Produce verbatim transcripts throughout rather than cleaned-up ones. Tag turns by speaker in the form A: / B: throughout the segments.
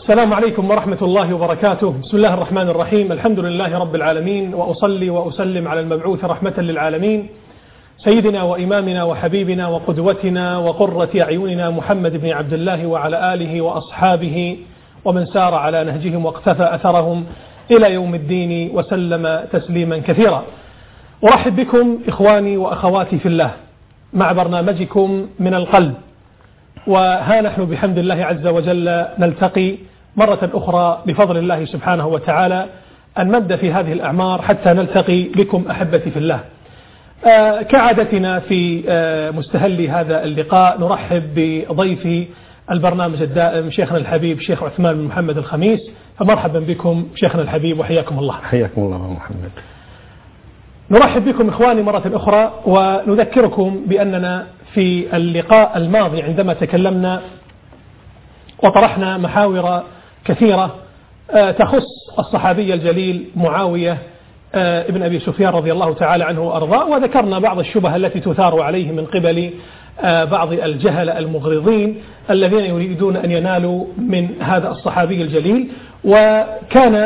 A: السلام عليكم ورحمة الله وبركاته. بسم الله الرحمن الرحيم. الحمد لله رب العالمين، وأصلي وأسلم على المبعوث رحمة للعالمين سيدنا وإمامنا وحبيبنا وقدوتنا وقرة أعيننا محمد بن عبد الله وعلى آله وأصحابه ومن سار على نهجهم واقتفى أثرهم إلى يوم الدين وسلم تسليما كثيرا. أرحب بكم إخواني وأخواتي في الله مع برنامجكم من القلب، وها نحن بحمد الله عز وجل نلتقي مرة أخرى بفضل الله سبحانه وتعالى أن نمد في هذه الأعمار حتى نلتقي بكم أحبتي في الله. آه كعادتنا في آه مستهل هذا اللقاء نرحب بضيف البرنامج الدائم شيخنا الحبيب شيخ عثمان بن محمد الخميس، فمرحبا بكم شيخنا الحبيب وحياكم الله.
B: حياكم الله محمد.
A: نرحب بكم إخواني مرة أخرى، ونذكركم بأننا في اللقاء الماضي عندما تكلمنا وطرحنا محاور كثيرة تخص الصحابي الجليل معاوية ابن أبي سفيان رضي الله تعالى عنه وأرضاه، وذكرنا بعض الشبه التي تثار عليه من قبل بعض الجهل المغرضين الذين يريدون أن ينالوا من هذا الصحابي الجليل. وكان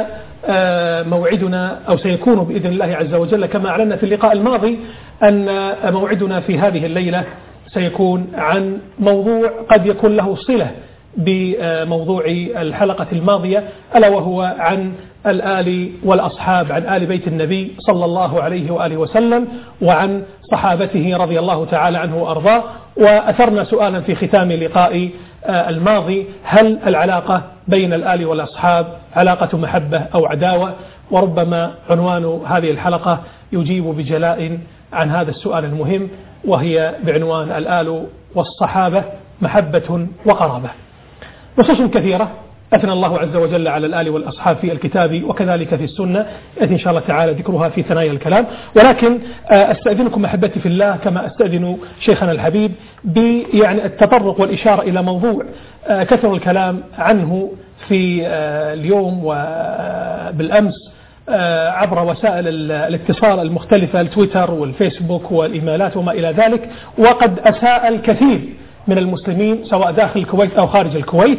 A: موعدنا أو سيكون بإذن الله عز وجل كما أعلنا في اللقاء الماضي أن موعدنا في هذه الليلة سيكون عن موضوع قد يكون له صلة بموضوع الحلقة الماضية، ألا وهو عن الآل والأصحاب، عن آل بيت النبي صلى الله عليه وآله وسلم وعن صحابته رضي الله تعالى عنه وأرضاه. وأثرنا سؤالا في ختام لقاء الماضي: هل العلاقة بين الآل والأصحاب علاقة محبة أو عداوة؟ وربما عنوان هذه الحلقة يجيب بجلاء عن هذا السؤال المهم، وهي بعنوان الآل والصحابة محبة وقرابة. نصوص كثيرة أثنى الله عز وجل على الآل والأصحاب في الكتاب وكذلك في السنة، يأتي إن شاء الله تعالى ذكرها في ثنايا الكلام، ولكن أستأذنكم أحبتي في الله كما أستأذن شيخنا الحبيب بيعني التطرق والإشارة إلى موضوع كثر الكلام عنه في اليوم وبالأمس عبر وسائل الاتصال المختلفة، التويتر والفيسبوك والإيميلات وما إلى ذلك، وقد أساء الكثير من المسلمين سواء داخل الكويت أو خارج الكويت.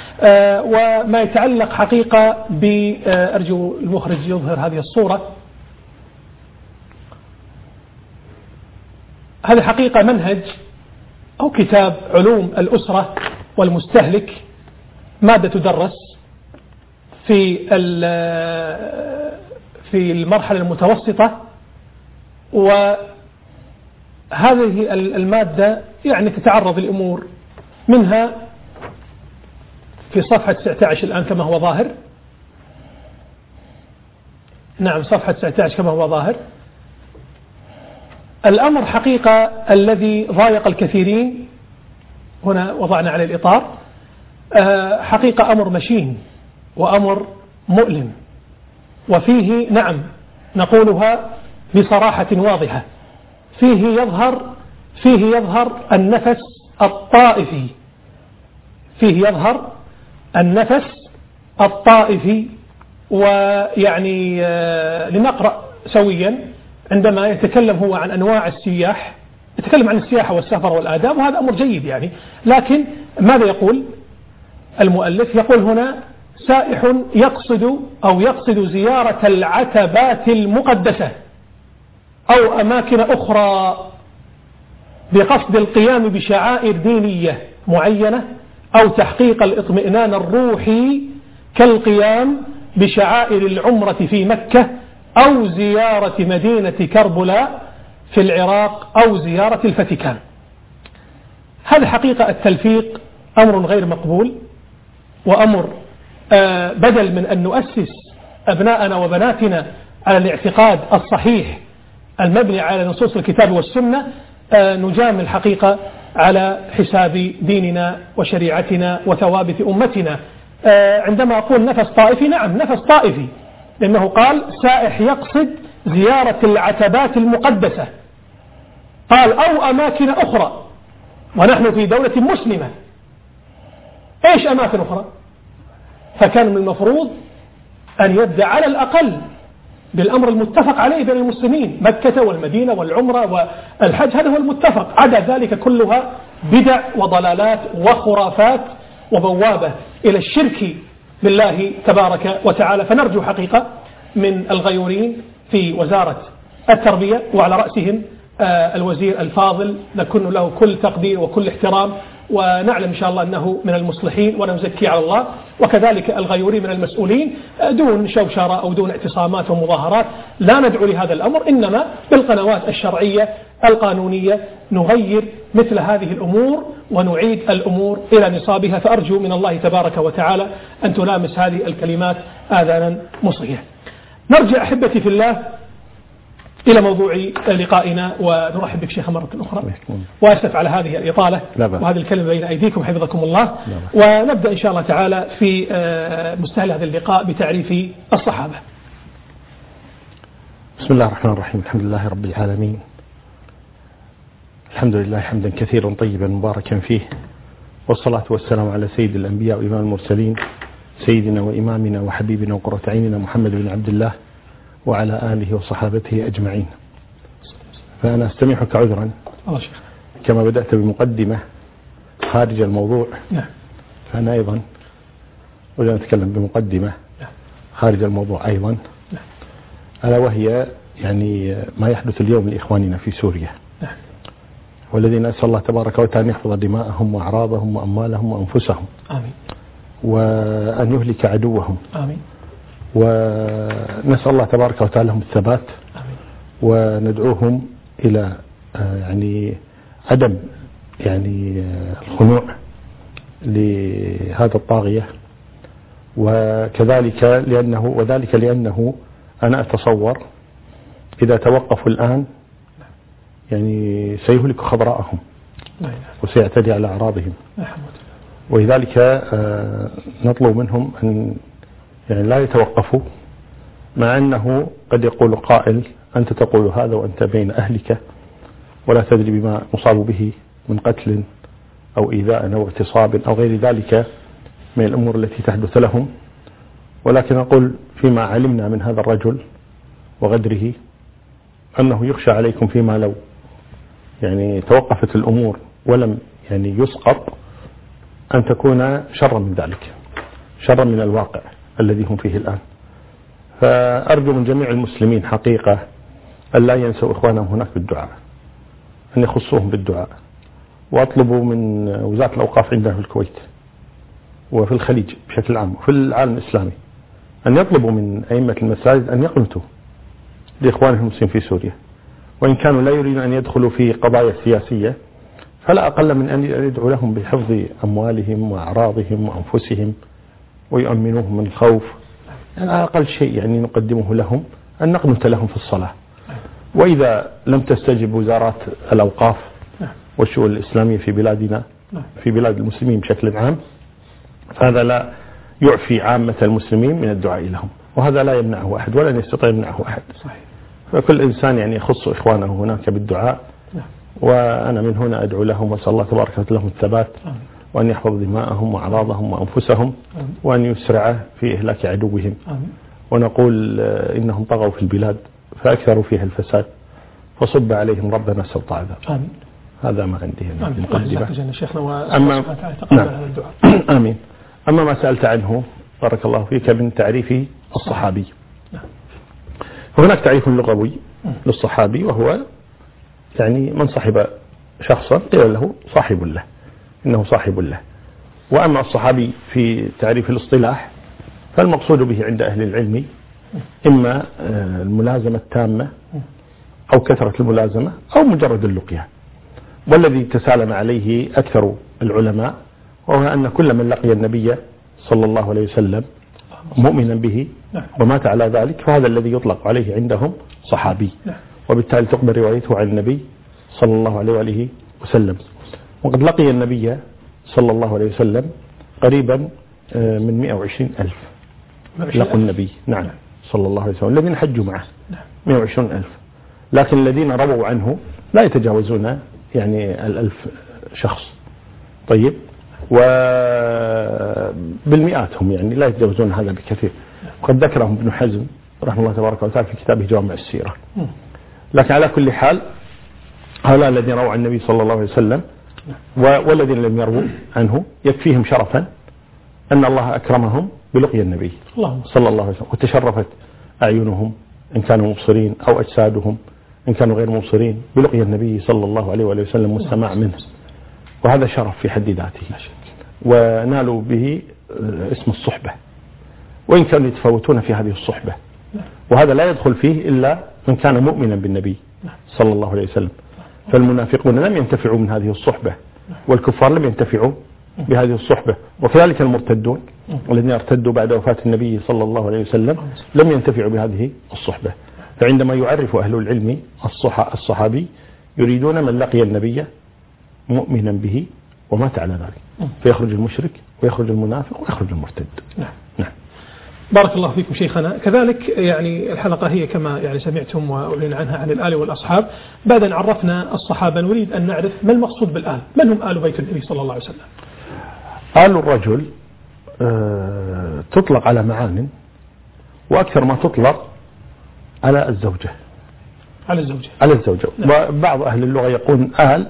A: وما يتعلق حقيقة بأرجو المخرج يظهر هذه الصورة، هذه حقيقة منهج أو كتاب علوم الأسرة والمستهلك، مادة تدرس في في المرحلة المتوسطة، وهذه المادة يعني تتعرض الأمور منها في صفحة تسعة عشر الآن كما هو ظاهر. نعم، صفحة تسعة عشر كما هو ظاهر. الأمر حقيقة الذي ضايق الكثيرين، هنا وضعنا عليه الإطار، حقيقة أمر مشين وأمر مؤلم، وفيه نعم نقولها بصراحة واضحة، فيه يظهر فيه يظهر النفس الطائفي، فيه يظهر النفس الطائفي. ويعني لنقرأ سويا عندما يتكلم هو عن أنواع السياح، يتكلم عن السياحة والسفر والآداب، وهذا أمر جيد يعني، لكن ماذا يقول المؤلف؟ يقول هنا: سائح يقصد أو يقصد زيارة العتبات المقدسة أو أماكن أخرى بقصد القيام بشعائر دينية معينة أو تحقيق الاطمئنان الروحي كالقيام بشعائر العمرة في مكة أو زيارة مدينة كربلاء في العراق أو زيارة الفاتيكان. هذا حقيقة التلفيق أمر غير مقبول، وأمر بدل من أن نؤسس أبناءنا وبناتنا على الاعتقاد الصحيح المبني على نصوص الكتاب والسنة، نجامل الحقيقة على حساب ديننا وشريعتنا وثوابت أمتنا. عندما أقول نفس طائفي، نعم نفس طائفي، لأنه قال سائح يقصد زيارة العتبات المقدسة، قال أو أماكن أخرى، ونحن في دولة مسلمة، إيش أماكن أخرى؟ فكان من المفروض أن يبدأ على الأقل بالأمر المتفق عليه بين المسلمين، مكة والمدينة والعمرة والحج، هذا هو المتفق، عدا ذلك كلها بدع وضلالات وخرافات وبوابة إلى الشرك بالله تبارك وتعالى. فنرجو حقيقة من الغيورين في وزارة التربية وعلى رأسهم الوزير الفاضل نكن له كل تقدير وكل احترام، ونعلم إن شاء الله أنه من المصلحين ولا نزكي على الله، وكذلك الغيورين من المسؤولين دون شوشرة أو دون اعتصامات ومظاهرات. لا ندعو لهذا الأمر، إنما بالقنوات الشرعية القانونية نغير مثل هذه الأمور ونعيد الأمور إلى نصابها. فأرجو من الله تبارك وتعالى أن تلامس هذه الكلمات آذانا مصغية. نرجع أحبتي في الله إلى موضوع لقائنا، ونرحب بك شيخ مرة أخرى، وأسف على هذه الإطالة وهذه الكلمة بين أيديكم حفظكم الله. ونبدأ إن شاء الله تعالى في مستهل هذا اللقاء بتعريف الصحابة.
B: بسم الله الرحمن الرحيم. الحمد لله رب العالمين، الحمد لله حمدا كثيرا طيبا مباركا فيه، والصلاة والسلام على سيد الأنبياء وإمام المرسلين سيدنا وإمامنا وحبيبنا وقرة عيننا محمد بن عبد الله وعلى آله وصحابته أجمعين. فأنا أستمعك عذرا كما بدأت بمقدمة خارج الموضوع، فأنا أيضا أريد أن أتكلم بمقدمة خارج الموضوع أيضا، ألا وهي يعني ما يحدث اليوم لإخواننا في سوريا، والذين نسأل الله تبارك وتعالى أن يحفظ دماءهم وأعراضهم وأموالهم وأنفسهم، آمين، وأن يهلك عدوهم، آمين، ونسأل الله تبارك وتعالى لهم الثبات، آمين، وندعوهم إلى يعني عدم يعني الخنوع لهذا الطاغية، وكذلك لأنه وذلك لأنه أنا أتصور إذا توقفوا الآن يعني سيهلك خضراءهم وسيعتدي على أعراضهم، ولذلك نطلب منهم أن يعني لا يتوقفوا، مع أنه قد يقول قائل أنت تقول هذا وأنت بين أهلك ولا تدري بما نصاب به من قتل أو إيذاء أو اغتصاب أو غير ذلك من الأمور التي تحدث لهم، ولكن أقول فيما علمنا من هذا الرجل وغدره أنه يخشى عليكم فيما لو يعني توقفت الأمور ولم يعني يسقط أن تكون شرا من ذلك، شرا من الواقع الذي هم فيه الآن. فأرجو من جميع المسلمين حقيقة أن لا ينسوا إخوانهم هناك بالدعاء، أن يخصوهم بالدعاء، وأطلبوا من وزارة الأوقاف عندنا في الكويت وفي الخليج بشكل عام وفي العالم الإسلامي أن يطلبوا من أئمة المساجد أن يقنتوا لإخوانهم المسلمين في سوريا، وإن كانوا لا يريدون أن يدخلوا في قضايا سياسية فلا أقل من أن يدعو لهم بحفظ أموالهم وأعراضهم وأنفسهم ويؤمنوهم من الخوف. يعني أقل شيء يعني نقدمه لهم أن نقنت لهم في الصلاة. وإذا لم تستجب وزارات الأوقاف والشؤون الإسلامية في بلادنا في بلاد المسلمين بشكل عام، فهذا لا يعفي عامة المسلمين من الدعاء لهم، وهذا لا يمنعه أحد ولا يستطيع يمنعه أحد. فكل إنسان يعني يخص إخوانه هناك بالدعاء، وأنا من هنا أدعو لهم وأسأل الله تبارك وتعالى لهم الثبات، وأن يحفظ دماءهم وأعراضهم وأنفسهم، وأن يسرع في إهلاك عدوهم. ونقول إنهم طغوا في البلاد فأكثروا فيها الفساد، فصب عليهم ربنا سوط عذاب. هذا ما عندي من مقدمة. أما نعم. آمين. أما ما سألت عنه بارك الله فيك من تعريف الصحابي، هناك تعريف لغوي للصحابي، وهو يعني من صاحب شخصا قيل له صاحب له، إنه صاحب له. وأما الصحابي في تعريف الاصطلاح فالمقصود به عند أهل العلم إما الملازمة التامة أو كثرة الملازمة أو مجرد اللقيا، والذي تسالم عليه أكثر العلماء وهو أن كل من لقي النبي صلى الله عليه وسلم مؤمنا به ومات على ذلك فهذا الذي يطلق عليه عندهم صحابي، وبالتالي تقبل روايته عن النبي صلى الله عليه وآله وسلم. وقد لقي النبي صلى الله عليه وسلم قريبا من مئة وعشرين ألف لقوا النبي، نعم صلى الله عليه وسلم، الذين حجوا معه مئة وعشرين ألف، لكن الذين رووا عنه لا يتجاوزون يعني الألف شخص. طيب، وبالمئات هم يعني لا يتجاوزون هذا بكثير، وقد ذكرهم ابن حزم رحمه الله تبارك وتعالى في كتابه جوامع السيرة. لكن على كل حال هؤلاء الذين رووا عن النبي صلى الله عليه وسلم والذين لم يروا عنه يكفيهم شرفا أن الله أكرمهم بلقي النبي
A: الله
B: صلى الله عليه وسلم، وتشرفت أعينهم إن كانوا مبصرين أو أجسادهم إن كانوا غير مبصرين بلقي النبي صلى الله عليه وآله وسلم والسماع منه، وهذا شرف في حد ذاته، ونالوا به اسم الصحبة، وإن كانوا يتفاوتون في هذه الصحبة، وهذا لا يدخل فيه إلا من كان مؤمنا بالنبي صلى الله عليه وسلم. فالمنافقون لم ينتفعوا من هذه الصحبة، والكفار لم ينتفعوا بهذه الصحبة، وكذلك المرتدون الذين ارتدوا بعد وفاة النبي صلى الله عليه وسلم لم ينتفعوا بهذه الصحبة. فعندما يعرف أهل العلم الصحابي يريدون من لقي النبي مؤمنا به ومات على ذلك، فيخرج المشرك ويخرج المنافق ويخرج المرتد.
A: نعم. نعم. بارك الله فيكم شيخنا. كذلك يعني الحلقة هي كما يعني سمعتم وأعلن عنها عن الآل والأصحاب. بعد أن عرفنا الصحابة نريد أن نعرف ما المقصود بالآل، من هم آل بيت النبي صلى الله عليه وسلم؟
B: آل الرجل أه تطلق على معان، وأكثر ما تطلق على الزوجة
A: على الزوجة على
B: الزوجة نعم. وبعض أهل اللغة يقول آل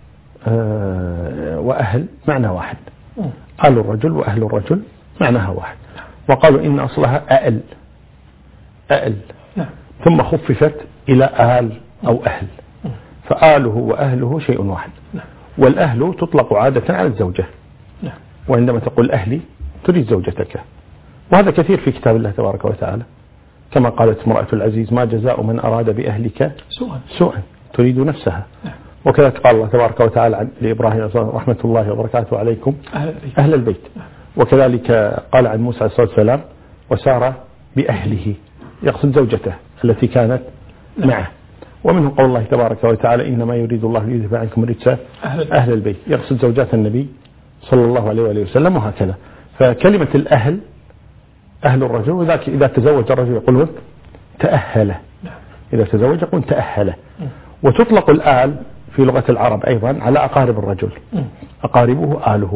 B: أه وأهل معنى واحد، م. آل الرجل وأهل الرجل معناها واحد، وقالوا إن أصلها أأل أأل نعم. ثم خففت إلى آل أو أهل، فآله وأهله شيء واحد نعم. والأهل تطلق عادة على الزوجة نعم. وعندما تقول أهلي تريد زوجتك، وهذا كثير في كتاب الله تبارك وتعالى، كما قالت امرأة العزيز ما جزاء من أراد بأهلك
A: سوءا
B: سوءا تريد نفسها نعم. وكذلك قال الله تبارك وتعالى لإبراهيم رحمة الله وبركاته عليكم أهل البيت, أهل البيت. نعم. وكذلك قال عن موسى عليه الصلاة والسلام وسار بأهله، يقصد زوجته التي كانت نعم. معه. ومنه قول الله تبارك وتعالى إنما يريد الله ليذهب عنكم الرجس أهل, أهل البيت، يقصد زوجات النبي صلى الله عليه وآله وسلم، وهكذا. فكلمة الأهل أهل الرجل، وذاك إذا تزوج الرجل يقولون تأهله، إذا تزوج يقول تأهله. وتطلق الآل في لغة العرب أيضا على أقارب الرجل، أقاربه آله،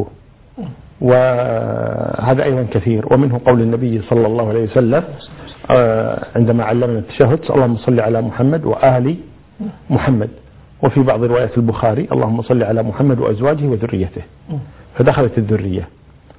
B: وهذا أيضا كثير. ومنه قول النبي صلى الله عليه وسلم عندما علمنا التشهد اللهم صل على محمد وآل محمد، وفي بعض روايات البخاري اللهم صل على محمد وأزواجه وذريته، فدخلت الذرية.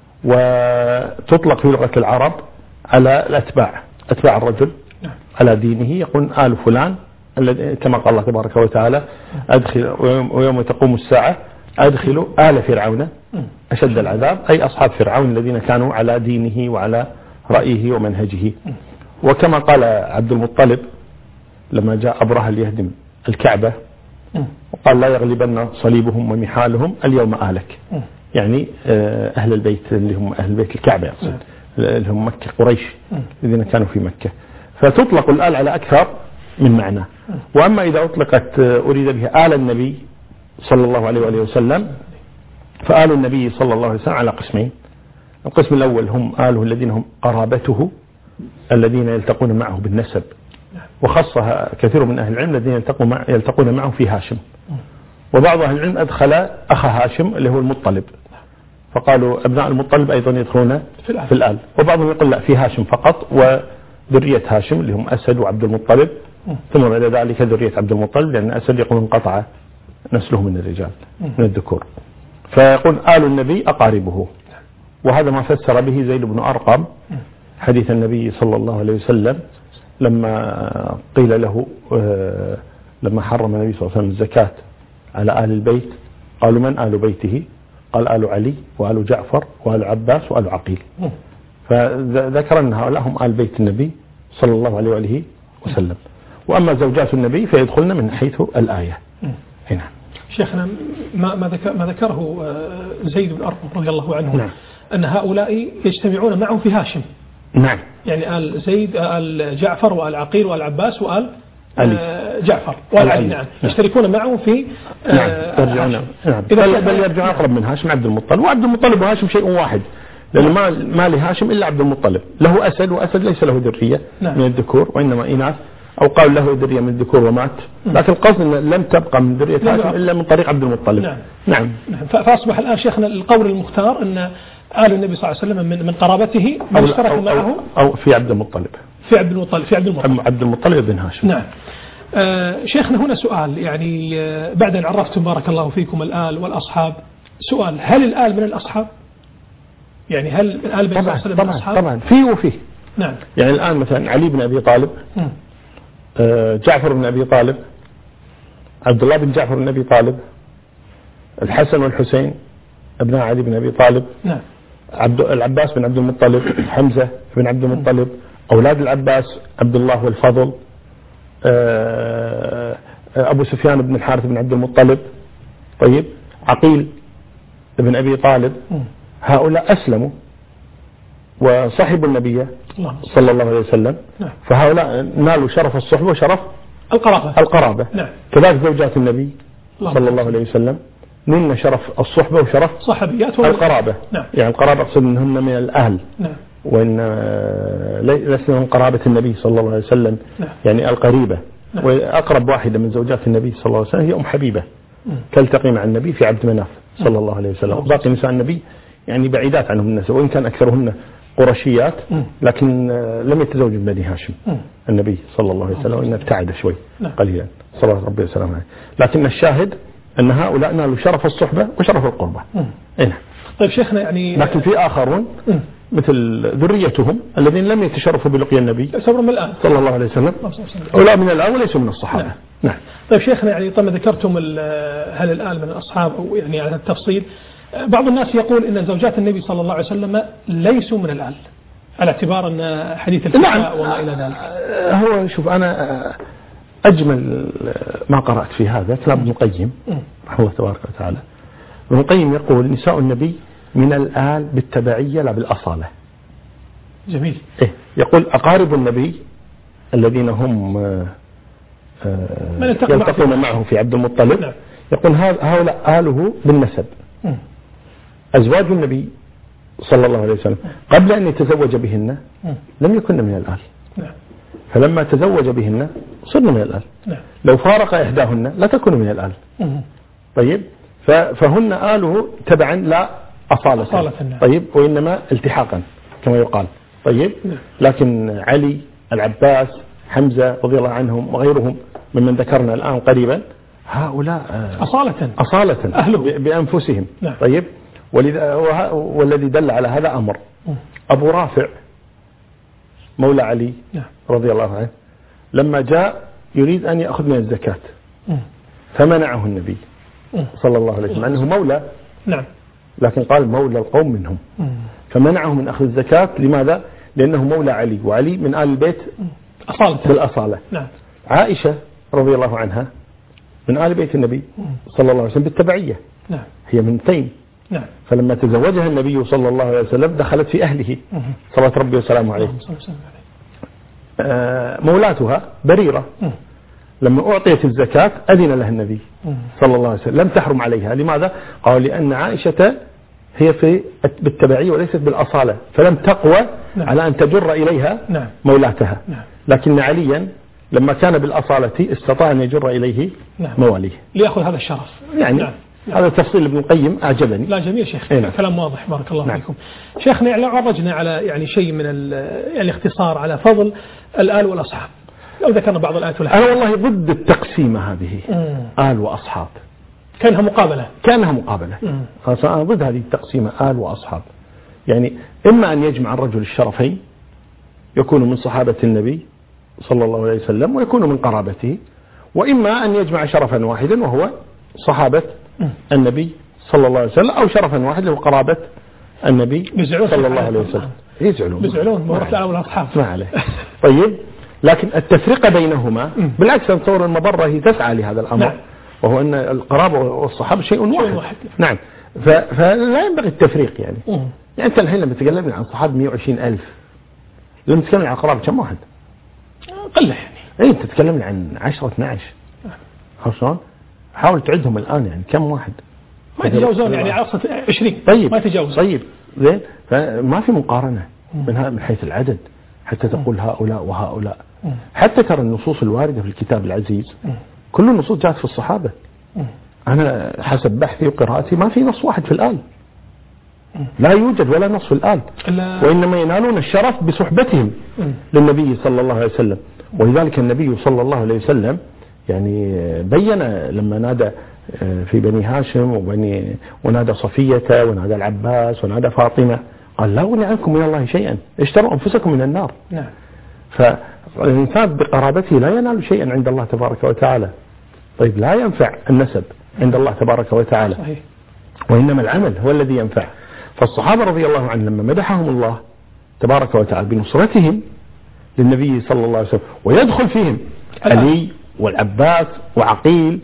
B: وتطلق في لغة العرب على الأتباع، أتباع الرجل على دينه، يقول آل فلان كما قال الله تبارك وتعالى أدخل ويوم تقوم الساعة أدخلوا آل فرعون أشد العذاب، أي أصحاب فرعون الذين كانوا على دينه وعلى رأيه ومنهجه. وكما قال عبد المطلب لما جاء أبرهة ليهدم الكعبة وقال لا يغلبن صليبهم ومحالهم اليوم آلك، يعني أهل البيت اللي هم أهل بيت الكعبة يقصد، اللي هم مكة قريش الذين كانوا في مكة. فتطلق الآل على أكثر من معنى. وأما إذا أطلقت أريد بها آل النبي صلى الله عليه وآله وسلم، فآل النبي صلى الله عليه وسلم على قسمين. القسم الأول هم آله الذين هم قرابته الذين يلتقون معه بالنسب، وخصها كثير من أهل العلم الذين يلتقون, مع يلتقون معه في هاشم. وبعض أهل العلم أدخل أخا هاشم اللي هو المطلب، فقالوا أبناء المطلب أيضا يدخلون في الآل. وبعضهم يقول لا، في هاشم فقط وذرية هاشم اللي هم أسد وعبد المطلب، ثم بعد ذلك ذرية عبد المطلب، لأن أسد يقول انقطع نسله من الرجال من الذكور. فيقول آل النبي أقاربه، وهذا ما فسر به زيد بن أرقم حديث النبي صلى الله عليه وسلم لما قيل له لما حرم النبي صلى الله عليه وسلم الزكاة على آل البيت، قالوا من آل بيته؟ قال آل علي وآل جعفر وآل عباس وآل عقيل. فذكر أن هؤلاء هم آل بيت النبي صلى الله عليه وآله وسلم. وأما زوجات النبي فيدخلن من حيث الآية. هنا
A: شيخنا ما ما ذكر ما ذكره زيد بن أرقم رضي الله عنه نعم. أن هؤلاء يجتمعون معه في هاشم.
B: نعم.
A: يعني آل زيد آل جعفر وآل عقيل وآل عباس وآل
B: علي.
A: جعفر وآل علي نعم يشتركون معه في
B: نعم يرجعون نعم بل, بل يرجعون أقرب من هاشم عبد المطلب، وعبد المطلب وهاشم شيء واحد، لأن ما ما لهاشم إلا عبد المطلب، له أسد وأسد ليس له ذرية نعم. من الذكور وإنما إناث، أو قال له ذرية من الذكور ومات، لكن القصد أن لم تبقى من ذرية هاشم إلا من طريق عبد المطلب. نعم.
A: نعم. نعم. فأصبح الآن شيخنا القول المختار أن آل النبي صلى الله عليه وسلم من من قرابته من اشترك معه
B: أو في عبد المطلب
A: في عبد المطلب في عبد المطلب
B: عبد المطلب بن هاشم.
A: نعم. آه شيخنا هنا سؤال، يعني آه بعد أن عرفتم بارك الله فيكم الآل والأصحاب، سؤال: هل الآل من الأصحاب؟ يعني هل آل البيت
B: طبعا
A: صلى الله عليه وسلم
B: طبعا,
A: أصحاب؟
B: طبعا فيه وفيه.
A: نعم.
B: يعني الآن مثلا علي بن أبي طالب، آه جعفر بن أبي طالب، عبد الله بن جعفر بن أبي طالب، الحسن والحسين ابناء علي بن أبي طالب،
A: نعم.
B: عبد العباس بن عبد المطلب، حمزة بن عبد المطلب، أولاد العباس عبد الله والفضل، آه أبو سفيان بن الحارث بن عبد المطلب، طيب عقيل بن أبي طالب، هؤلاء أسلموا وصحبوا النبي صلى الله عليه وسلم، فهؤلاء نالوا شرف الصحبة وشرف
A: القرابة,
B: القرابة.
A: نعم.
B: كذلك زوجات النبي صلى الله عليه وسلم نلنا شرف الصحبة وشرف
A: صحبيات
B: القرابة.
A: نعم.
B: يعني القرابة أقصد أنهن من الأهل،
A: نعم.
B: وإن لسنا من قرابة النبي صلى الله عليه وسلم، نعم. يعني القريبة، نعم. وأقرب واحدة من زوجات النبي صلى الله عليه وسلم هي أم حبيبة، تلتقي مع النبي في عبد مناف صلى الله عليه وسلم. باقي نساء النبي يعني بعيدات عنهم الناس، وإن كان أكثرهن قرشيات، لكن لم يتزوج من بني هاشم النبي صلى الله عليه وسلم، وإنه ابتعد شوي قليلا صلى الله عليه وسلم. لكن الشاهد أن هؤلاء نالوا شرف الصحبة وشرف القربة. إيه.
A: طيب شيخنا يعني
B: لكن في آخرون مثل ذريتهم الذين لم يتشرفوا بلقيا النبي
A: من الآن
B: صلى الله عليه وسلم، أولا من الآن وليسوا من الصحابة. نعم.
A: نعم. طيب شيخنا يعني طبعا ذكرتم هل الآن من الأصحاب أو يعني على التفصيل، بعض الناس يقول إن زوجات النبي صلى الله عليه وسلم ليسوا من الآل على اعتبار أن حديث الفتاة وما إلى ذلك.
B: هو شوف أنا أجمل ما قرأت في هذا كلام ابن القيم رحمه الله تبارك وتعالى. ابن القيم يقول نساء النبي من الآل بالتبعية لا بالأصالة.
A: جميل.
B: إيه؟ يقول أقارب النبي الذين هم يلتقون معه في عبد المطلب، نعم. يقول هؤلاء آله بالنسب. م. أزواج النبي صلى الله عليه وسلم قبل أن يتزوج بهن م. لم يكن من الآل، نعم. فلما تزوج بهن صرنا من الآل، نعم. لو فارق إحداهن لا تكون من الآل. م. طيب فهن آله تبعا لا أصالة, أصالة طيب وإنما التحاقا كما يقال. طيب نعم. لكن علي، العباس، حمزة رضي الله عنهم وغيرهم ممن ذكرنا الآن قريبا هؤلاء
A: أصالة
B: أصالة أهله بأنفسهم. نعم. طيب والذي دل على هذا أمر أبو رافع مولى علي، نعم. رضي الله عنه لما جاء يريد أن يأخذ من الزكاة فمنعه النبي صلى الله عليه وسلم أنه مولى، نعم. لكن قال مولى القوم منهم، فمنعه من أخذ الزكاة. لماذا؟ لأنه مولى علي، وعلي من آل البيت
A: أصالة
B: بالأصالة.
A: نعم.
B: عائشة رضي الله عنها من آل بيت النبي صلى الله عليه وسلم بالتبعية، نعم. هي من تيم، نعم. فلما تزوجها النبي صلى الله عليه وسلم دخلت في أهله صلى ربي وسلامه عليه. آه مولاتها بريرة لما أعطيت الزكاة أذن لها النبي صلى الله عليه وسلم، لم تحرم عليها. لماذا؟ قال لأن عائشة هي في بالتبعية وليست بالأصالة، فلم تقوى، نعم. على أن تجر إليها، نعم. مولاتها، نعم. لكن عليا لما كان بالأصالة استطاع أن يجر إليه، نعم. مواليه
A: ليأخذ هذا الشرف، يعني
B: نعم. هذا تفصيل ابن القيم أعجبني.
A: لا جميل شيخ،
B: نعم.
A: كلام واضح بارك الله
B: نعم.
A: فيكم. شيخنا يعني عرجنا على يعني شيء من يعني اختصار على فضل الآل والأصحاب، لو ذكرنا بعض الآيات والأحاديث.
B: أنا والله ضد التقسيمة هذه، مم. آل وأصحاب
A: كانها مقابلة
B: كانها مقابلة أنا ضد هذه التقسيمة آل وأصحاب. يعني إما أن يجمع الرجل الشرفين يكون من صحابة النبي صلى الله عليه وسلم ويكون من قرابته، وإما أن يجمع شرفا واحدا وهو صحابة النبي صلى الله عليه وسلم، أو شرفا واحدا وقرابة النبي صلى الله عليه وسلم. يزعلون
A: يزعلون مورث الآل والأصحاب
B: ما عليه. طيب لكن التفرقة بينهما بالعكس نتصور المبرة هي تسعى لهذا الأمر، نعم. وهو أن القرابة والصحابة شيء واحد, واحد. نعم. فلا ينبغي التفريق يعني. مم. يعني أنت الحين لما تكلمنا عن صحابة مئة وعشرين ألف، لما تتكلم عن قرابة كم واحد؟
A: قلة يعني.
B: أي أنت تتكلم عن عشرة اثنا عشر، خلصان حاول تعدهم الآن يعني كم واحد؟
A: ما يتجاوزون يعني عشرة عشرين.
B: طيب
A: ما يتجاوز.
B: طيب زين، فما في مقارنة من من حيث العدد حتى تقول هؤلاء وهؤلاء. مم. حتى ترى النصوص الواردة في الكتاب العزيز مم. كل النصوص جاءت في الصحابة. مم. أنا حسب بحثي وقراءتي ما في نص واحد في الآل، لا يوجد ولا نص في الآل، وإنما ينالون الشرف بصحبتهم مم. للنبي صلى الله عليه وسلم. ولذلك النبي صلى الله عليه وسلم يعني بين لما نادى في بني هاشم وبني ونادى صفية ونادى العباس ونادى فاطمة قال لا أغني عنكم من الله شيئا، اشتروا أنفسكم من النار.
A: نعم.
B: فالإنسان بقرابته لا ينال شيئا عند الله تبارك وتعالى. طيب لا ينفع النسب عند الله تبارك وتعالى.
A: صحيح.
B: وإنما العمل هو الذي ينفع. فالصحابة رضي الله عنهم لما مدحهم الله تبارك وتعالى بنصرتهم للنبي صلى الله عليه وسلم، ويدخل فيهم علي والعباس وعقيل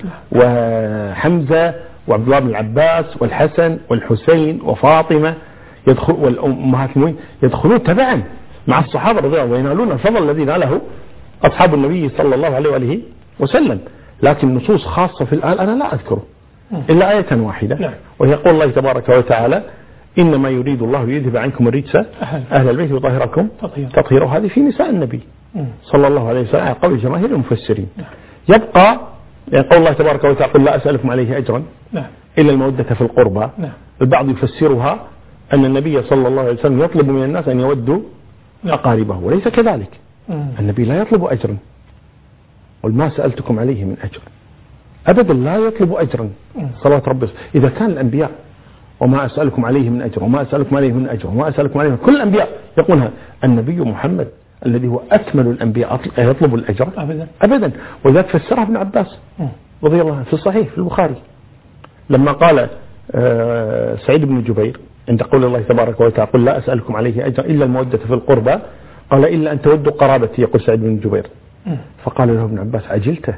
B: وحمزة وعبد الله بن العباس والحسن والحسين وفاطمة، يدخل والأمهات المؤمنين يدخلون تبعا مع الصحابة رضي الله عنهم وينالون الفضل الذي ناله أصحاب النبي صلى الله عليه وآله وسلم. لكن نصوص خاصة في الآن أنا لا أذكره إلا آية واحدة، وهي قول الله تبارك وتعالى إنما يريد الله ليذهب عنكم الرجس أهل البيت وطهركم تطهيرا. هذه في نساء النبي صلى الله عليه وسلم على قول جماهير المفسرين. يبقى يعني قول الله تبارك وتعالى قل لا أسألكم عليه أجرا إلا المودة في القربى. البعض يفسرها أن النبي صلى الله عليه وسلم يطلب من الناس أن يودوا أقاربه، وليس كذلك. النبي لا يطلب أجرا، قل ما سألتكم عليه من أجر، أبدا لا يطلب أجرا صلاة ربه. إذا كان الأنبياء وما أسألكم عليه من أجر وما أسألكم عليه من أجر وما أسألكم عليه من، كل الأنبياء يقولها، النبي محمد الذي هو أكمل الأنبياء يطلب الأجر
A: أبدا
B: أبدا. وذلك فسرها ابن عباس رضي الله عنه في الصحيح في البخاري لما قال سعيد بن جبير عند قول الله تبارك وتعالى قل لا أسألكم عليه أجر إلا المودة في القربى، قال إلا أن تودوا قرابتي، يقول سعيد بن جبير. فقال له ابن عباس عجلته،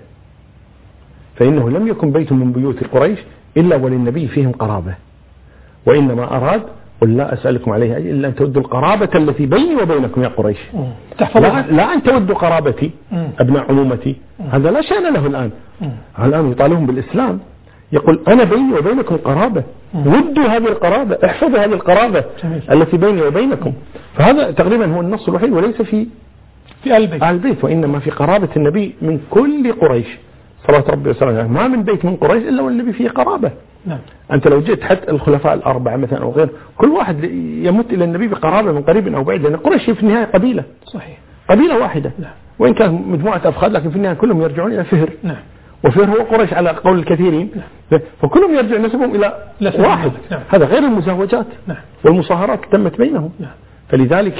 B: فإنه لم يكن بيت من بيوت قريش إلا وللنبي فيهم قرابة، وإنما أراد قل لا أسألكم عليه أجر إلا أن تودوا القرابة التي بيني وبينكم يا قريش. لا, لا أن تودوا قرابتي أبناء عمومتي، هذا لا شأن له الآن. الآن يطالبهم بالإسلام، يقول أنا بيني وبينكم قرابة، ودوا هذه القرابة، احفظوا هذه القرابة التي بيني وبينكم. فهذا تقريبا هو النص الوحيد، وليس في
A: في البيت.
B: البيت وإنما في قرابة النبي من كل قريش صلاة ربي وسلامه. ما من بيت من قريش إلا والنبي فيه قرابة.
A: نعم.
B: أنت لو جئت حتى الخلفاء الأربعة مثلا أو غير، كل واحد يمت إلى النبي بقرابة من قريب أو بعيد، لأن قريش في النهاية قبيلة.
A: صحيح.
B: قبيلة واحدة.
A: نعم.
B: وإن كان مجموعة أفخاذ لكن في النهاية كلهم يرجعون إلى فهر.
A: نعم.
B: وفهر هو قريش على قول الكثيرين. نعم. فكلهم يرجع نسبهم إلى واحد.
A: نعم.
B: هذا غير المزاوجات.
A: نعم.
B: والمصاهرات تمت بينهم.
A: نعم.
B: فلذلك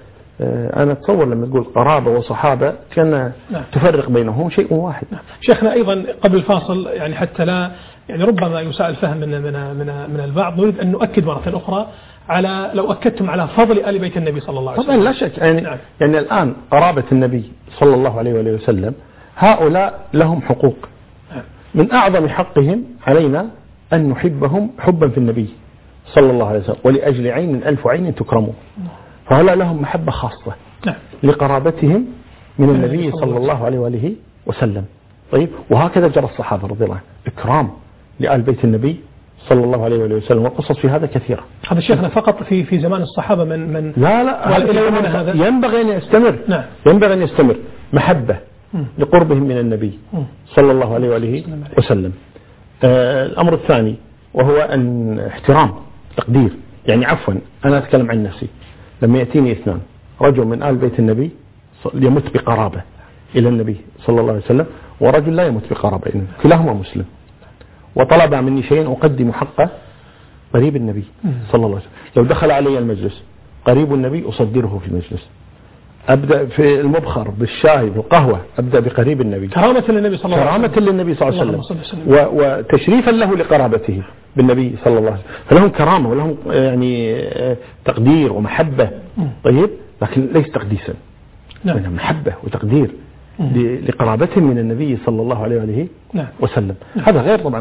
B: أنا أتصور لما تقول قرابة وصحابة كان
A: نعم.
B: تفرق بينهم شيء واحد.
A: نعم. شيخنا أيضا قبل الفاصل يعني حتى لا يعني ربما يساء الفهم من من من من البعض، نريد أن نؤكد مرة أخرى على لو أكدتم على فضل آل بيت النبي صلى الله عليه وسلم.
B: طبعا لا شك يعني, نعم. يعني الآن قرابة النبي صلى الله عليه وآله وسلم هؤلاء لهم حقوق. نعم. من أعظم حقهم علينا أن نحبهم حبا في النبي صلى الله عليه وسلم، ولأجل عين ألف عين تكرموا. فهؤلاء لهم محبة خاصة. نعم. لقرابتهم من النبي صلى الله عليه وآله وسلم. طيب وهكذا جرى الصحابة رضي الله عنهم إكرام لآل بيت النبي صلى الله عليه وآله وسلم، والقصص في هذا كثيرة.
A: هذا شيخنا فقط في في زمان الصحابة من من
B: لا لا هذا ينبغي أن يستمر.
A: نعم.
B: ينبغي أن يستمر محبة م. لقربهم من النبي م. صلى الله عليه وآله وسلم. آه الأمر الثاني وهو أن احترام تقدير، يعني عفوا أنا أتكلم عن نفسي، لما يأتيني اثنان، رجل من آل بيت النبي يمت بقرابة إلى النبي صلى الله عليه وسلم، ورجل لا يمت بقرابة، كلاهما مسلم، وطلب مني شيئا أقدم حقه قريب النبي صلى الله عليه وسلم. لو دخل علي المجلس قريب النبي أصدره في المجلس، أبدأ في المبخر بالشاي بالقهوة أبدأ بقريب النبي،
A: كرامة للنبي صلى الله عليه وسلم،
B: كرامة للنبي صلى الله عليه وسلم، وتشريفا له لقرابته بالنبي صلى الله عليه وسلم. فلهم كرامة ولهم يعني تقدير ومحبة. طيب لكن ليس تقديسا، نعم. محبة وتقدير لقرابتهم من النبي صلى الله عليه وآله نعم. وسلم. نعم. هذا غير طبعا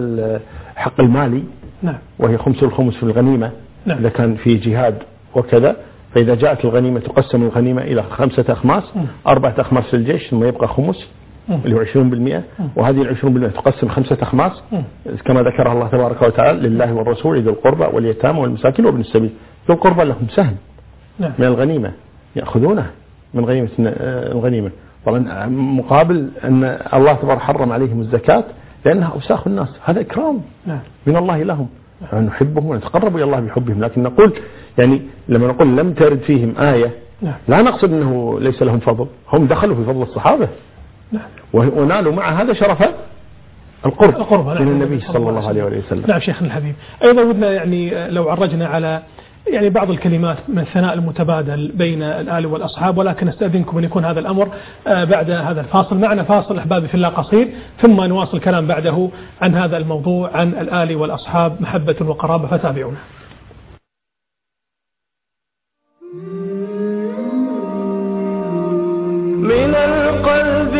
B: حق المالي، نعم. وهي خمس الخمس في الغنيمة، نعم. إذا كان في جهاد وكذا، فإذا جاءت الغنيمة تقسم الغنيمة إلى خمسة أخماس، م. أربعة أخماس في الجيش ثم يبقى خمس اللي هو عشرون بالمئة، وهذه العشرون بالمئة تقسم خمسة أخماس م. كما ذكرها الله تبارك وتعالى لله والرسول ذي القربى واليتامى والمساكين وابن السبيل. ذو القربى لهم سهم نعم. من الغنيمة يأخذونه من غنيمة الغنيمة، طبعا مقابل أن الله تبارك حرم عليهم الزكاة لأنها أوساخ الناس، هذا إكرام نعم. من الله لهم، نعم. نحبهم ونتقرب إلى الله بحبهم. لكن نقول يعني لما نقول لم ترد فيهم آية نعم. لا نقصد أنه ليس لهم فضل، هم دخلوا في فضل الصحابة نعم. ونالوا مع هذا شرف القرب, القرب نعم. من النبي صلى الله عليه وسلم.
A: نعم شيخنا الحبيب. أيضا ودنا يعني لو عرجنا على يعني بعض الكلمات من الثناء المتبادل بين الآل والأصحاب، ولكن استأذنكم أن يكون هذا الأمر بعد هذا الفاصل. معنا فاصل أحبابي في الله قصير، ثم نواصل الكلام بعده عن هذا الموضوع عن الآل والأصحاب محبة وقرابة، فتابعونا.
C: من القلب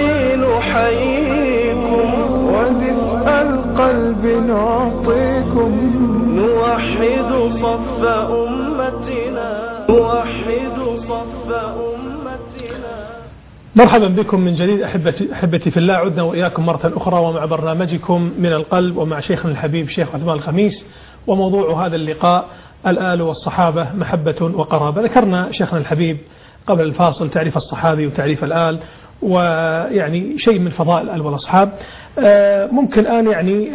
C: نحييكم ودفء القلب نعطيكم، نوحد صف أمتنا نوحد صف أمتنا.
A: مرحبا بكم من جديد أحبتي, أحبتي في الله. عدنا وإياكم مرة أخرى ومع برنامجكم من القلب ومع شيخنا الحبيب شيخ عثمان الخميس، وموضوع هذا اللقاء الآل والصحابة محبة وقرابة. ذكرنا شيخنا الحبيب قبل الفاصل تعريف الصحابي وتعريف الآل، ويعني شيء من فضائل الآل والأصحاب. ممكن الآن يعني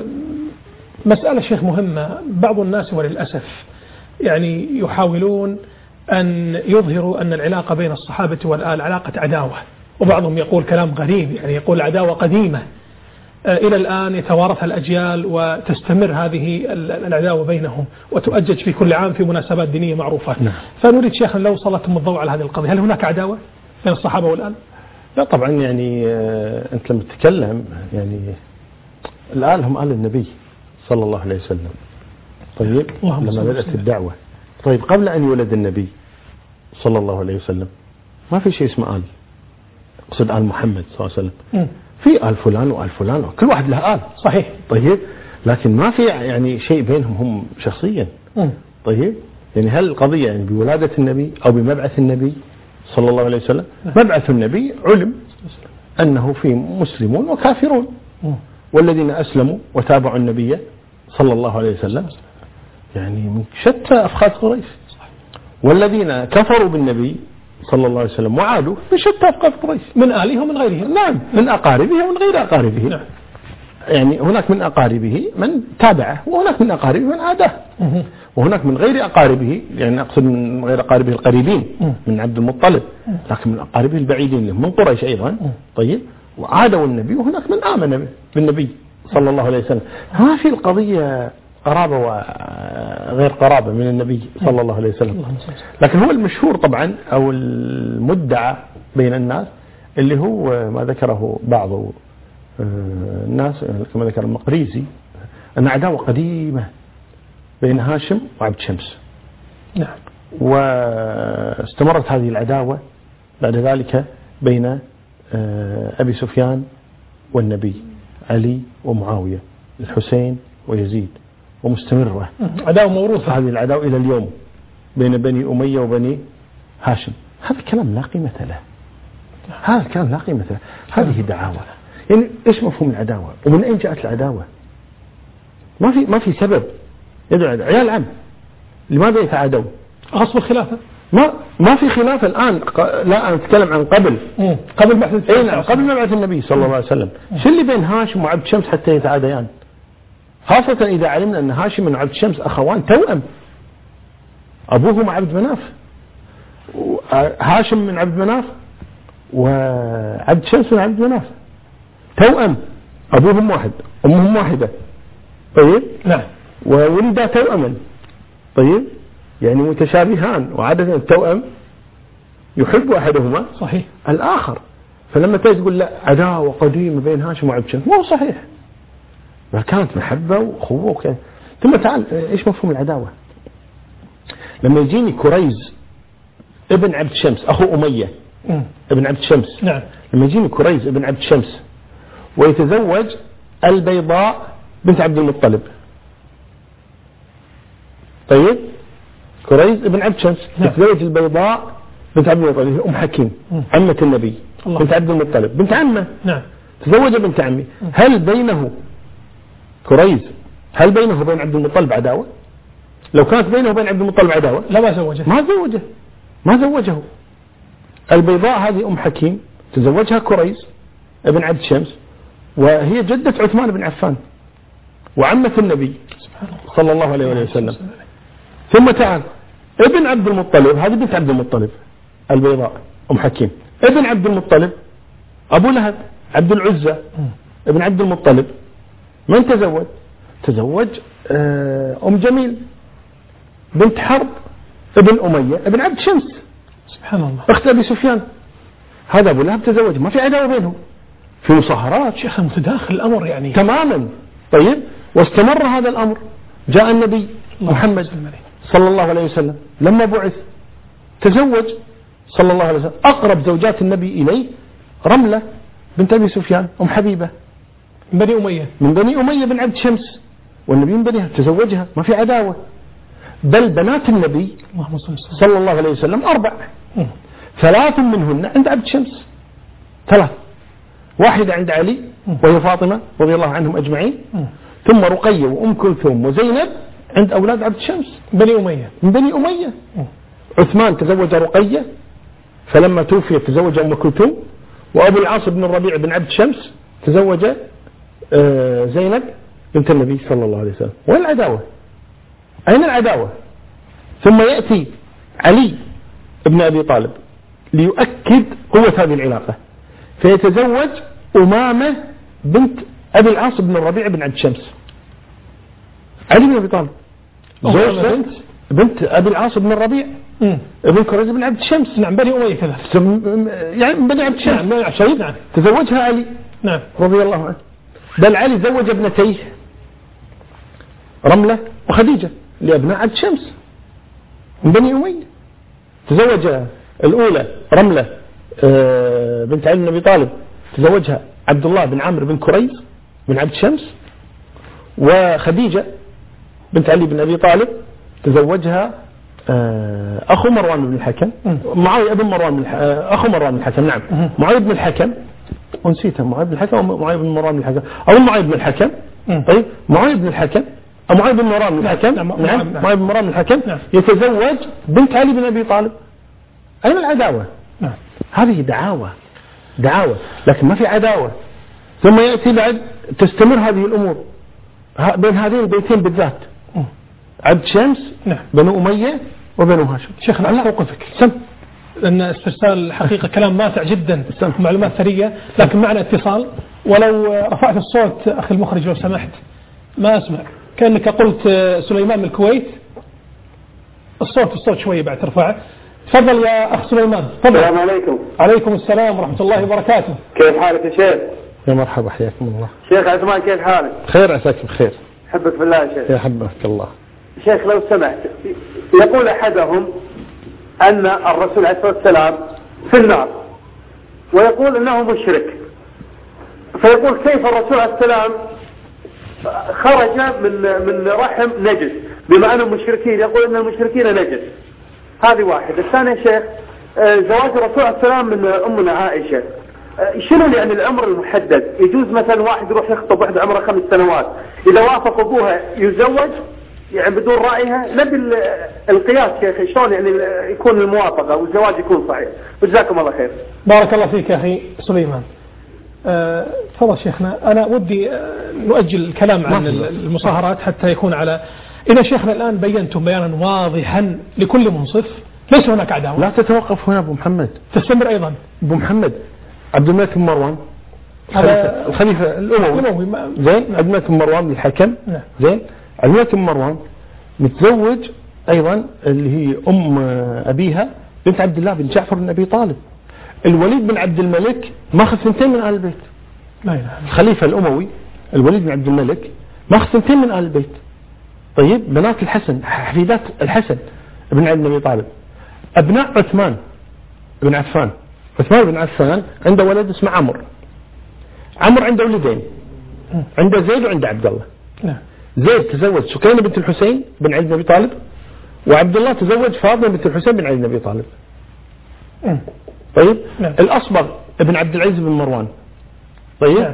A: مسألة شيخ مهمة، بعض الناس وللأسف يعني يحاولون أن يظهروا أن العلاقة بين الصحابة والآل علاقة عداوة، وبعضهم يقول كلام غريب، يعني يقول عداوة قديمة إلى الآن يتوارثها الأجيال وتستمر هذه العداوة بينهم وتؤجج في كل عام في مناسبات دينية معروفة. نعم. فنريد شيخنا لو سلطتم الضوء على هذه القضية، هل هناك عداوة بين الصحابة والآل؟
B: لا طبعا، يعني أنت لما تتكلم يعني الآل هم آل النبي صلى الله عليه وسلم. طيب لما بدأت الدعوة، طيب قبل أن يولد النبي صلى الله عليه وسلم ما في شيء اسمه آل، أقصد آل محمد صلى الله عليه وسلم. م. في آل فلان وآل فلان، كل واحد له آل.
A: صحيح.
B: طيب لكن ما في يعني شيء بينهم هم شخصيا. م. طيب يعني هل القضية يعني بولادة النبي أو بمبعث النبي صلى الله عليه وسلم؟ مبعث النبي علم أنه في مسلمون وكافرون، م. والذين أسلموا وتابعوا النبي صلى الله عليه وسلم يعني من شتى أفخاذ قريش، والذين كفروا بالنبي صلى الله عليه وسلم وعادوا من شتى أفخاذ قريش،
A: من آله ومن غيره.
B: نعم، من أقاربه ومن غير أقاربه. نعم. يعني هناك من أقاربه من تابعه، وهناك من أقاربه من عاداه، وهناك من غير أقاربه، يعني أقصد من غير أقاربه القريبين من عبد المطلب، لكن من أقاربه البعيدين من قريش أيضا. طيب وعادوا النبي، وهناك من آمن بالنبي صلى الله عليه وسلم. ما في القضية قرابة وغير قرابة من النبي صلى الله عليه وسلم. لكن هو المشهور طبعا أو المدعى بين الناس اللي هو ما ذكره بعض الناس كما ذكر المقريزي، أن عداوة قديمة بين هاشم وعبد شمس.
A: نعم.
B: واستمرت هذه العداوة بعد ذلك بين أبي سفيان والنبي، علي ومعاوية، الحسين ويزيد، ومستمرة
A: عداوة موروثة
B: هذه العداوة إلى اليوم بين بني أمية وبني هاشم. هذا الكلام لا قيمة له، هذا الكلام لا قيمة له، هذه دعاوى. يعني إيش مفهوم العداوة ومن أين جاءت العداوة؟ ما في ما في سبب يدعو عيال عم، لماذا يتعادوا؟
A: غصب الخلافة.
B: ما ما في خلاف الآن، لا أنا أتكلم عن قبل
A: مم. قبل بعث
B: إيه نعم قبل مبعث النبي صلى الله عليه وسلم. شو اللي بين هاشم وعبد شمس حتى يتعاديان؟ خاصة إذا علمنا أن هاشم من عبد شمس أخوان توأم، أبوهما عبد مناف، هاشم من عبد مناف وعبد شمس من عبد مناف، توأم، أبوهم واحد أمهم واحدة. طيب
A: نعم.
B: وولدا توأما. طيب يعني متشابهان، وعادة التوأم يحب أحدهما
A: صحيح
B: الآخر. فلما تقول لا عداوة قديمة بين هاشم وعبد شمس، مو صحيح، ما كانت محبة وأخوة وكذا. ثم تعال إيش مفهوم العداوة؟ لما يجيني كريز ابن عبد شمس أخو أمية م. ابن عبد شمس.
A: نعم.
B: لما يجيني كريز ابن عبد شمس ويتزوج البيضاء بنت عبد المطلب، طيب كريز ابن عبد شمس نعم. يتزوج البيضاء بنت عبد المطلب أم حكيم م. عمة النبي الله. بنت عبد المطلب بنت عمه.
A: نعم.
B: تزوج بنت عمي. م. هل بينه كريز هل بينه وبين عبد المطلب عداوة؟ لو كانت بينه وبين عبد المطلب عداوة
A: لا ما زوجه
B: ما زوجه ما زوجه. البيضاء هذه أم حكيم تزوجها كريز ابن عبد شمس، وهي جدة عثمان بن عفان وعمة النبي صلى الله عليه وسلم. ثم تعال ابن عبد المطلب، هذه بنت عبد المطلب البيضاء أم حكيم، ابن عبد المطلب أبو لهب عبد العزة ابن عبد المطلب من تزوج؟ تزوج أم جميل بنت حرب ابن أمية ابن عبد شمس
A: سبحان الله
B: أخت أبي سفيان. هذا أبو لهب تزوج، ما في عداوة بينهم، في مصاهرات
A: شيخ متداخل الأمر يعني
B: تماما. طيب واستمر هذا الأمر، جاء النبي محمد صلى الله عليه وسلم لما بعث تزوج صلى الله عليه وسلم أقرب زوجات النبي إليه رملة بنت أبي سفيان أم حبيبة
A: من بني أمية
B: من بني أمية بن عبد شمس، والنبي من بنيها تزوجها، ما في عداوة. بل بنات النبي صلى الله عليه وسلم أربع، ثلاث منهن عند عبد شمس، ثلاث، واحدة عند علي وهي فاطمة رضي الله عنهم أجمعين، ثم رقية وأم كلثوم وزينب عند أولاد عبد شمس
A: بني أمية
B: من بني أمية. عثمان تزوج رقية فلما توفي تزوج أم كلثوم، وأبو العاص بن الربيع بن عبد شمس تزوج زينب بنت النبي صلى الله عليه وسلم. وين العداوة؟ أين العداوة؟ ثم يأتي علي ابن أبي طالب ليؤكد قوة هذه العلاقة فيتزوج أمامة بنت أبي العاص بن الربيع بن عبد شمس. علي بن أبي طالب زوج بنت بنت أبي العاص بن الربيع ابن كريز بن عبد شمس،
A: نعم بني أمية كذا
B: يعني بني عبد شمس،
A: نعم شيء نعم
B: تزوجها علي
A: نعم
B: رضي الله عنه. بل علي زوج ابنتيه رملة وخديجة لأبناء عبد شمس من بني أمية. تزوج الأولى رملة بنت علي بن أبي طالب تزوجها عبد الله بن عامر بن كريز بن عبد شمس، وخديجة بنت علي بن أبي طالب تزوجها أخو مروان بن الحكم، معاوية ابن مروان بن أخو مروان بن الحكم، نعم معاوية بن الحكم، ونسيتها معاوية بن الحكم أو معاوية بن مروان بن الحكم أو معاوية بن الحكم. طيب معاوية بن الحكم أو معاوية بن مروان بن الحكم، نعم معاوية بن مروان بن الحكم يتزوج بنت علي بن أبي طالب. أين العداوة؟ نعم هذه دعاوى دعاوى لكن ما في عداوة. ثم يأتي بعد تستمر هذه الأمور بين هذين البيتين بالذات، عبد شمس نعم بنو أمية وبنو هاشم.
A: شيخنا لا أوقفك سم، لأن استرسال حقيقة كلام ماتع جدا، معلومات ثرية، لكن معنا اتصال، ولو رفعت الصوت أخي المخرج لو سمحت ما أسمع، كأنك قلت سليمان من الكويت. الصوت الصوت شوية بعد ترفعه. تفضل يا أخ سليمان. تفضل.
D: السلام عليكم.
A: عليكم السلام ورحمة الله وبركاته.
D: كيف حالك يا شيخ؟
B: يا مرحبا حياكم الله.
D: شيخ عثمان كيف حالك؟
B: خير عساك بخير.
D: حبك بالله يا شيخ.
B: يحبك الله.
D: شيخ لو سمحت، يقول أحدهم أن الرسول عليه الصلاة والسلام في النار ويقول أنه مشرك، فيقول كيف الرسول عليه السلام خرج من من رحم نجس بما أنهم مشركين، يقول أن المشركين نجس. هذه واحد. الثاني يا شيخ زواج الرسول عليه السلام من أمنا عائشة، شنو يعني العمر المحدد؟ يجوز مثلا واحد يروح يخطب واحد عمره خمس سنوات إذا وافق أبوها يزوج يعني بدون رأيها؟ نبي القياس شيخ شلون يعني يكون الموافقة والزواج يكون صحيح. وجزاكم الله خير.
A: بارك الله فيك يا أخي سليمان. تفضل أه شيخنا. أنا ودي نؤجل الكلام عن المصاهرات حتى يكون على إذا شيخنا الآن بينتم بيانا واضحا لكل منصف ليس هناك عداوة.
B: لا تتوقف هنا أبو محمد،
A: تستمر أيضا.
B: أبو محمد عبد الملك بن مروان هذا الخليفة الأموي زين، عبد الملك بن مروان بن الحكم زين، عبد الملك بن مروان متزوج أيضا اللي هي أم أبيها بنت عبد الله بن جعفر بن أبي طالب. الوليد بن عبد الملك ماخذ ثنتين من آل البيت. لا إله. الخليفة الأموي الوليد بن عبد الملك ماخذ ثنتين من آل البيت. طيب بنات الحسن حفيدات الحسن بن علي بن أبي طالب. أبناء عثمان بن عفان، عثمان بن عفان عنده ولد اسمه عمرو. عمرو عنده ولدين، عنده زيد وعنده عبد الله. نعم. زيد تزوج سكينة بنت الحسين بن علي بن أبي طالب، وعبد الله تزوج فاطمة بنت الحسين بن علي بن أبي طالب. م. طيب نعم. الأصبغ ابن عبد العزيز بن مروان. طيب نعم.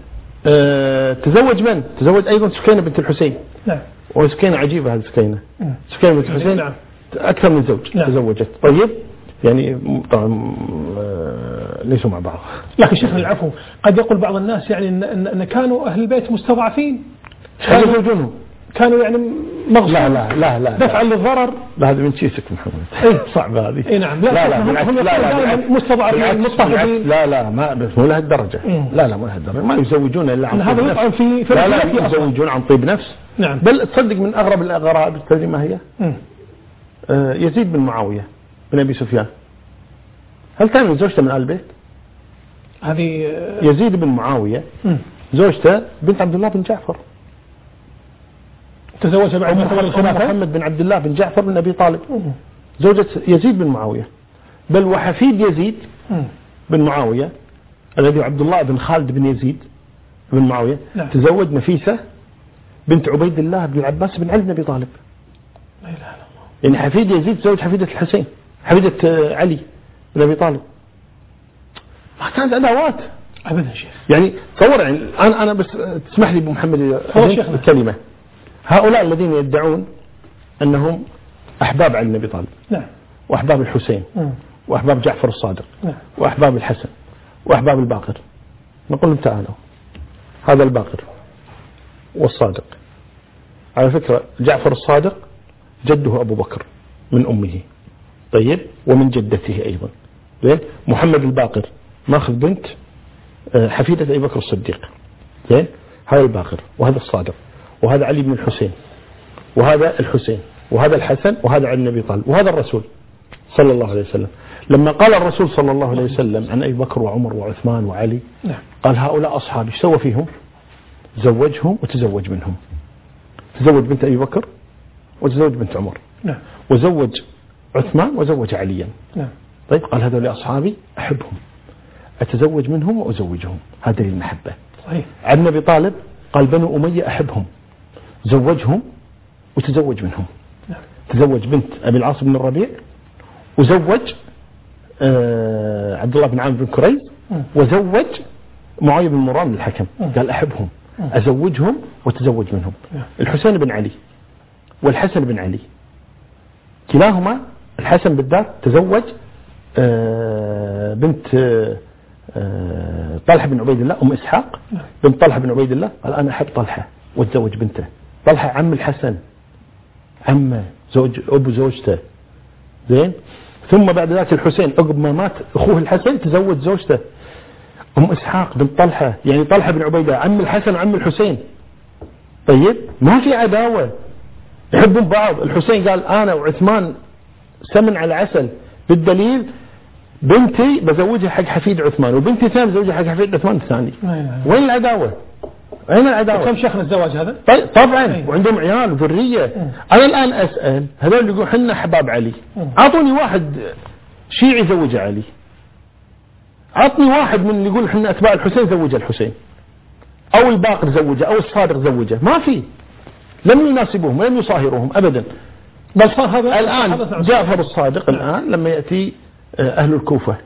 B: آه تزوج من؟ تزوج أيضا سكينة بنت الحسين. نعم. وسكينة عجيبة هذه سكينة. م. سكينة بنت الحسين نعم. أكثر من زوج نعم. تزوجت. طيب يعني طبعا ليسوا مع بعض.
A: لكن شيخنا العفو قد يقول بعض الناس يعني إن, إن, إن كانوا أهل البيت مستضعفين،
B: كانوا يزوجونهم،
A: كانوا يعني مغصوب
B: لا لا لا لا
A: دفعا للضرر.
B: لا هذا من شيسك محمد. ايه صعبة هذه.
A: اي نعم.
B: لا لا لا
A: هم لا مستضعفين مضطهدين.
B: لا لا ما بس مو لهالدرجة. لا لا مو لهالدرجة، ما يزوجون إلا عن طيب نفس.
A: في
B: لا لا يزوجون عن طيب نفس.
A: نعم.
B: بل تصدق من أغرب الأغراب التي ما هي؟ يزيد بن معاوية بن أبي سفيان، هل كان زوجته من آل البيت؟
A: هذه
B: يزيد بن معاوية زوجته بنت عبد الله بن جعفر،
A: تزوجها بعد ما الخلافة
B: محمد بن عبد الله بن جعفر بن أبي طالب، زوجة يزيد بن معاوية، بل وحفيد يزيد بن معاوية الذي عبد الله بن خالد بن يزيد بن معاوية
A: نعم.
B: تزوج نفيسة بنت عبيد الله بن العباس بن علي بن أبي طالب.
A: لا إله إلا الله.
B: يعني حفيد يزيد زوج حفيدة الحسين، حفيدة علي بن أبي طالب. ما كانت أدوات
A: أبدا شيخ.
B: يعني تصور، يعني أنا أنا بس تسمح لي أبو محمد الكلمة، هؤلاء الذين يدعون أنهم أحباب علي بن أبي طالب
A: نعم.
B: وأحباب الحسين
A: م.
B: وأحباب جعفر الصادق
A: نعم.
B: وأحباب الحسن وأحباب الباقر، نقول لهم تعالوا، هذا الباقر والصادق، على فكرة جعفر الصادق جده أبو بكر من أمه، طيب، ومن جدته أيضا، زين. محمد الباقر ماخذ بنت حفيدة أبي بكر الصديق، زين. هذا الباقر وهذا الصادق وهذا علي بن الحسين وهذا الحسين وهذا الحسن وهذا علي بن أبي طالب وهذا الرسول صلى الله عليه وسلم. لما قال الرسول صلى الله عليه وسلم عن أبي بكر وعمر وعثمان وعلي
A: نعم.
B: قال هؤلاء أصحابي، ايش سوى فيهم؟ زوجهم وتزوج منهم، تزوج بنت أبي بكر وتزوج بنت عمر
A: نعم.
B: وزوج عثمان وزوج عليا
A: نعم.
B: طيب، قال هذول أصحابي أحبهم، أتزوج منهم وأزوجهم، هذا دليل المحبة.
A: صحيح.
B: عن أبي طالب قال بنو أمية أحبهم، زوجهم وتزوج منهم،
A: نعم.
B: تزوج بنت أبي العاص بن الربيع وزوج آه عبد الله بن عامر بن كريز وزوج معاوية بن مران الحكم، قال أحبهم أزوجهم وتزوج منهم. الحسين بن علي والحسن بن علي كلاهما، الحسن بالذات تزوج آه بنت آه طلحة بن عبيد الله أم إسحاق بنت طلحة بن عبيد الله، قال أنا أحب طلحة وتزوج بنته. طلحة عم الحسن، عمه، زوج أبو زوجته، زين. ثم بعد ذلك الحسين عقب ما مات أخوه الحسن تزوج زوجته أم إسحاق بنت طلحة، يعني طلحة بن عبيدة عم الحسن وعم الحسين. طيب، ما في عداوة، يحبون بعض. الحسين قال أنا وعثمان سمن على عسل، بالدليل بنتي بزوجها حق حفيد عثمان وبنتي ثاني بزوجها حق حفيد عثمان الثاني. وين العداوة؟ أين العداوة؟
A: كم شيخنا الزواج هذا؟
B: طيب طبعا، وعندهم عيال وذرية. أنا الآن أسأل هذول اللي يقولون حنا أحباب علي، أعطوني واحد شيعي زوج علي، عطني واحد من اللي يقول حنا أتباع الحسين زوج الحسين، أو الباقر زوجه أو الصادق زوجه، ما في، لم يناسبوهم ولم يصاهروهم أبدا.
A: بل صار هذا
B: الآن جعفر الصادق الآن لما يأتي أهل الكوفة،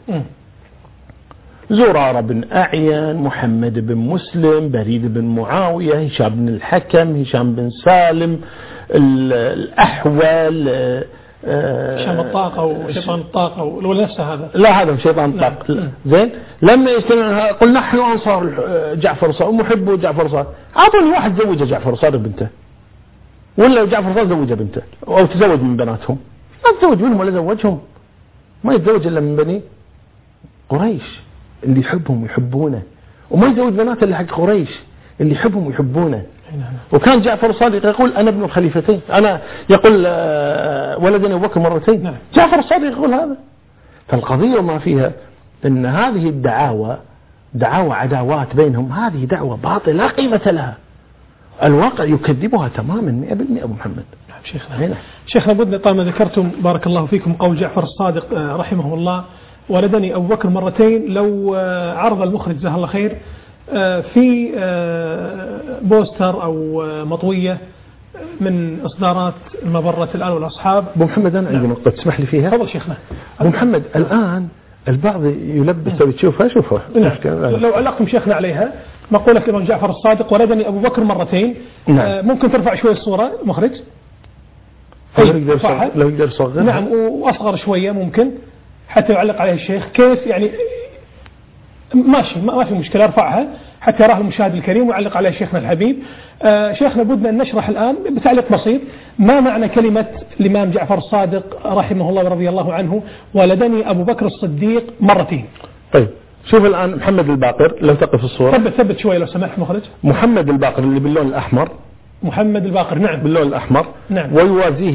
B: زرارة بن أعين، محمد بن مسلم، بريد بن معاوية، هشام بن الحكم، هشام بن سالم، الأحول،
A: هشام الطاقة وشيطان الطاقة ولا نفسه هذا؟
B: لا، هذا شيطان الطاقة. زين. لما يجتمع قل نحن أنصار جعفر الصادق ومحبو جعفر الصادق، أعطوني واحد زوجه جعفر الصادق بنته، ولا جعفر الصادق زوجه بنته أو تزوج من بناتهم، ما تزوج منهم ولا زوجهم، ما يتزوج إلا من بني قريش اللي يحبهم ويحبونه، وما يزوج بنات اللي حق قريش اللي يحبهم ويحبونه. وكان جعفر الصادق يقول أنا ابن الخليفتين، أنا يقول ولدني أبو بكر مرتين. نعم. جعفر الصادق يقول هذا. فالقضية وما فيها أن هذه الدعاوى دعاوى عداوات بينهم، هذه دعوة باطلة لا قيمة لها، الواقع يكذبها تماما مئة بالمئة. أبو محمد.
A: نعم شيخنا. هنا. شيخنا بدنا طالما ذكرتم بارك الله فيكم قول جعفر الصادق رحمه الله ولدني أبو بكر مرتين، لو عرض المخرج جزاه الله خير في بوستر أو مطوية من إصدارات المبرة الآن والأصحاب.
B: أبو محمد أنا عندي نقطة تسمح لي فيها.
A: تفضل شيخنا.
B: أبو محمد الآن البعض يلبس ويشوفها، شوفها.
A: لو علقتم شيخنا عليها مقولة الإمام جعفر الصادق ولدني أبو بكر مرتين. نعم. ممكن ترفع شوية الصورة مخرج؟
B: لو يقدر لو يقدر يصغر.
A: نعم، وأصغر شوية ممكن حتى يعلق عليها الشيخ كيف يعني. ماشي، ما في مشكلة، ارفعها حتى يراها المشاهد الكريم ويعلق عليها شيخنا الحبيب. آه شيخنا بدنا أن نشرح الآن بتعليق بسيط ما معنى كلمة الإمام جعفر الصادق رحمه الله ورضي الله عنه ولدني أبو بكر الصديق مرتين.
B: طيب شوف الآن محمد الباقر، لو تقف الصورة
A: ثبت ثبت شوية لو سمحت مخرج.
B: محمد الباقر اللي باللون الأحمر،
A: محمد الباقر نعم
B: باللون الأحمر.
A: نعم.
B: ويوازيه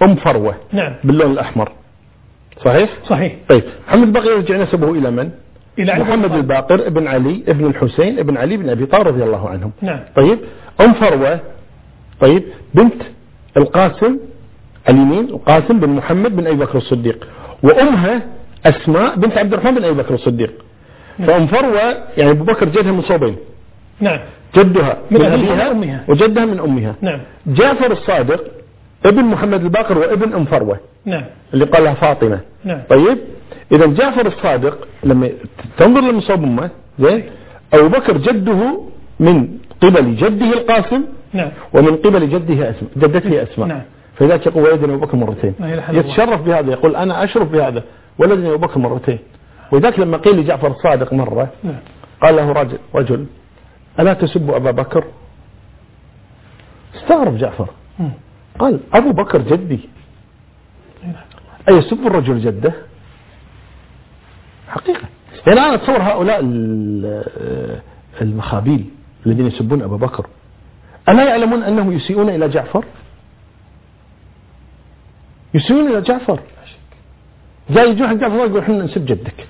B: أم فروة
A: نعم
B: باللون الأحمر صحيح؟
A: صحيح.
B: طيب محمد الباقر يرجع نسبه إلى من؟
A: إلى
B: محمد الباقر ابن علي ابن الحسين ابن علي بن أبي طالب رضي الله عنهم.
A: نعم.
B: طيب أم فروة طيب بنت القاسم اليمين القاسم بن محمد بن أبي بكر الصديق، وأمها أسماء بنت عبد الرحمن بن أبي بكر الصديق. نعم. فأم فروة يعني أبو بكر جدها من صوبين.
A: نعم.
B: جدها من,
A: من
B: أبيها
A: أمها
B: وجدها من أمها.
A: نعم.
B: جعفر الصادق ابن محمد الباقر وابن أم فروة.
A: نعم.
B: اللي قالها فاطمة.
A: نعم.
B: طيب إذا جعفر الصادق لما تنظر لمصاب أمه زين أبو بكر جده من قبل جده القاسم.
A: نعم.
B: ومن قبل جده أسماء جدته أسماء.
A: نعم.
B: فذلك يقول ولدنا أبو بكر مرتين، يتشرف بهذا، يقول أنا أشرف بهذا ولدنا أبو بكر مرتين. وذاك لما قيل لجعفر الصادق مرة
A: نعم.
B: قال له رجل رجل ألا تسب أبا بكر؟ استغرب جعفر م. قال أبو بكر جدي أي يسب الرجل جده؟ حقيقة يعني أنا أتصور هؤلاء المخابيل الذين يسبون أبا بكر ألا يعلمون أنهم يسيئون إلى جعفر؟ يسيئون إلى جعفر. جاي يجون حق جعفر يقول إحنا نسب جدك.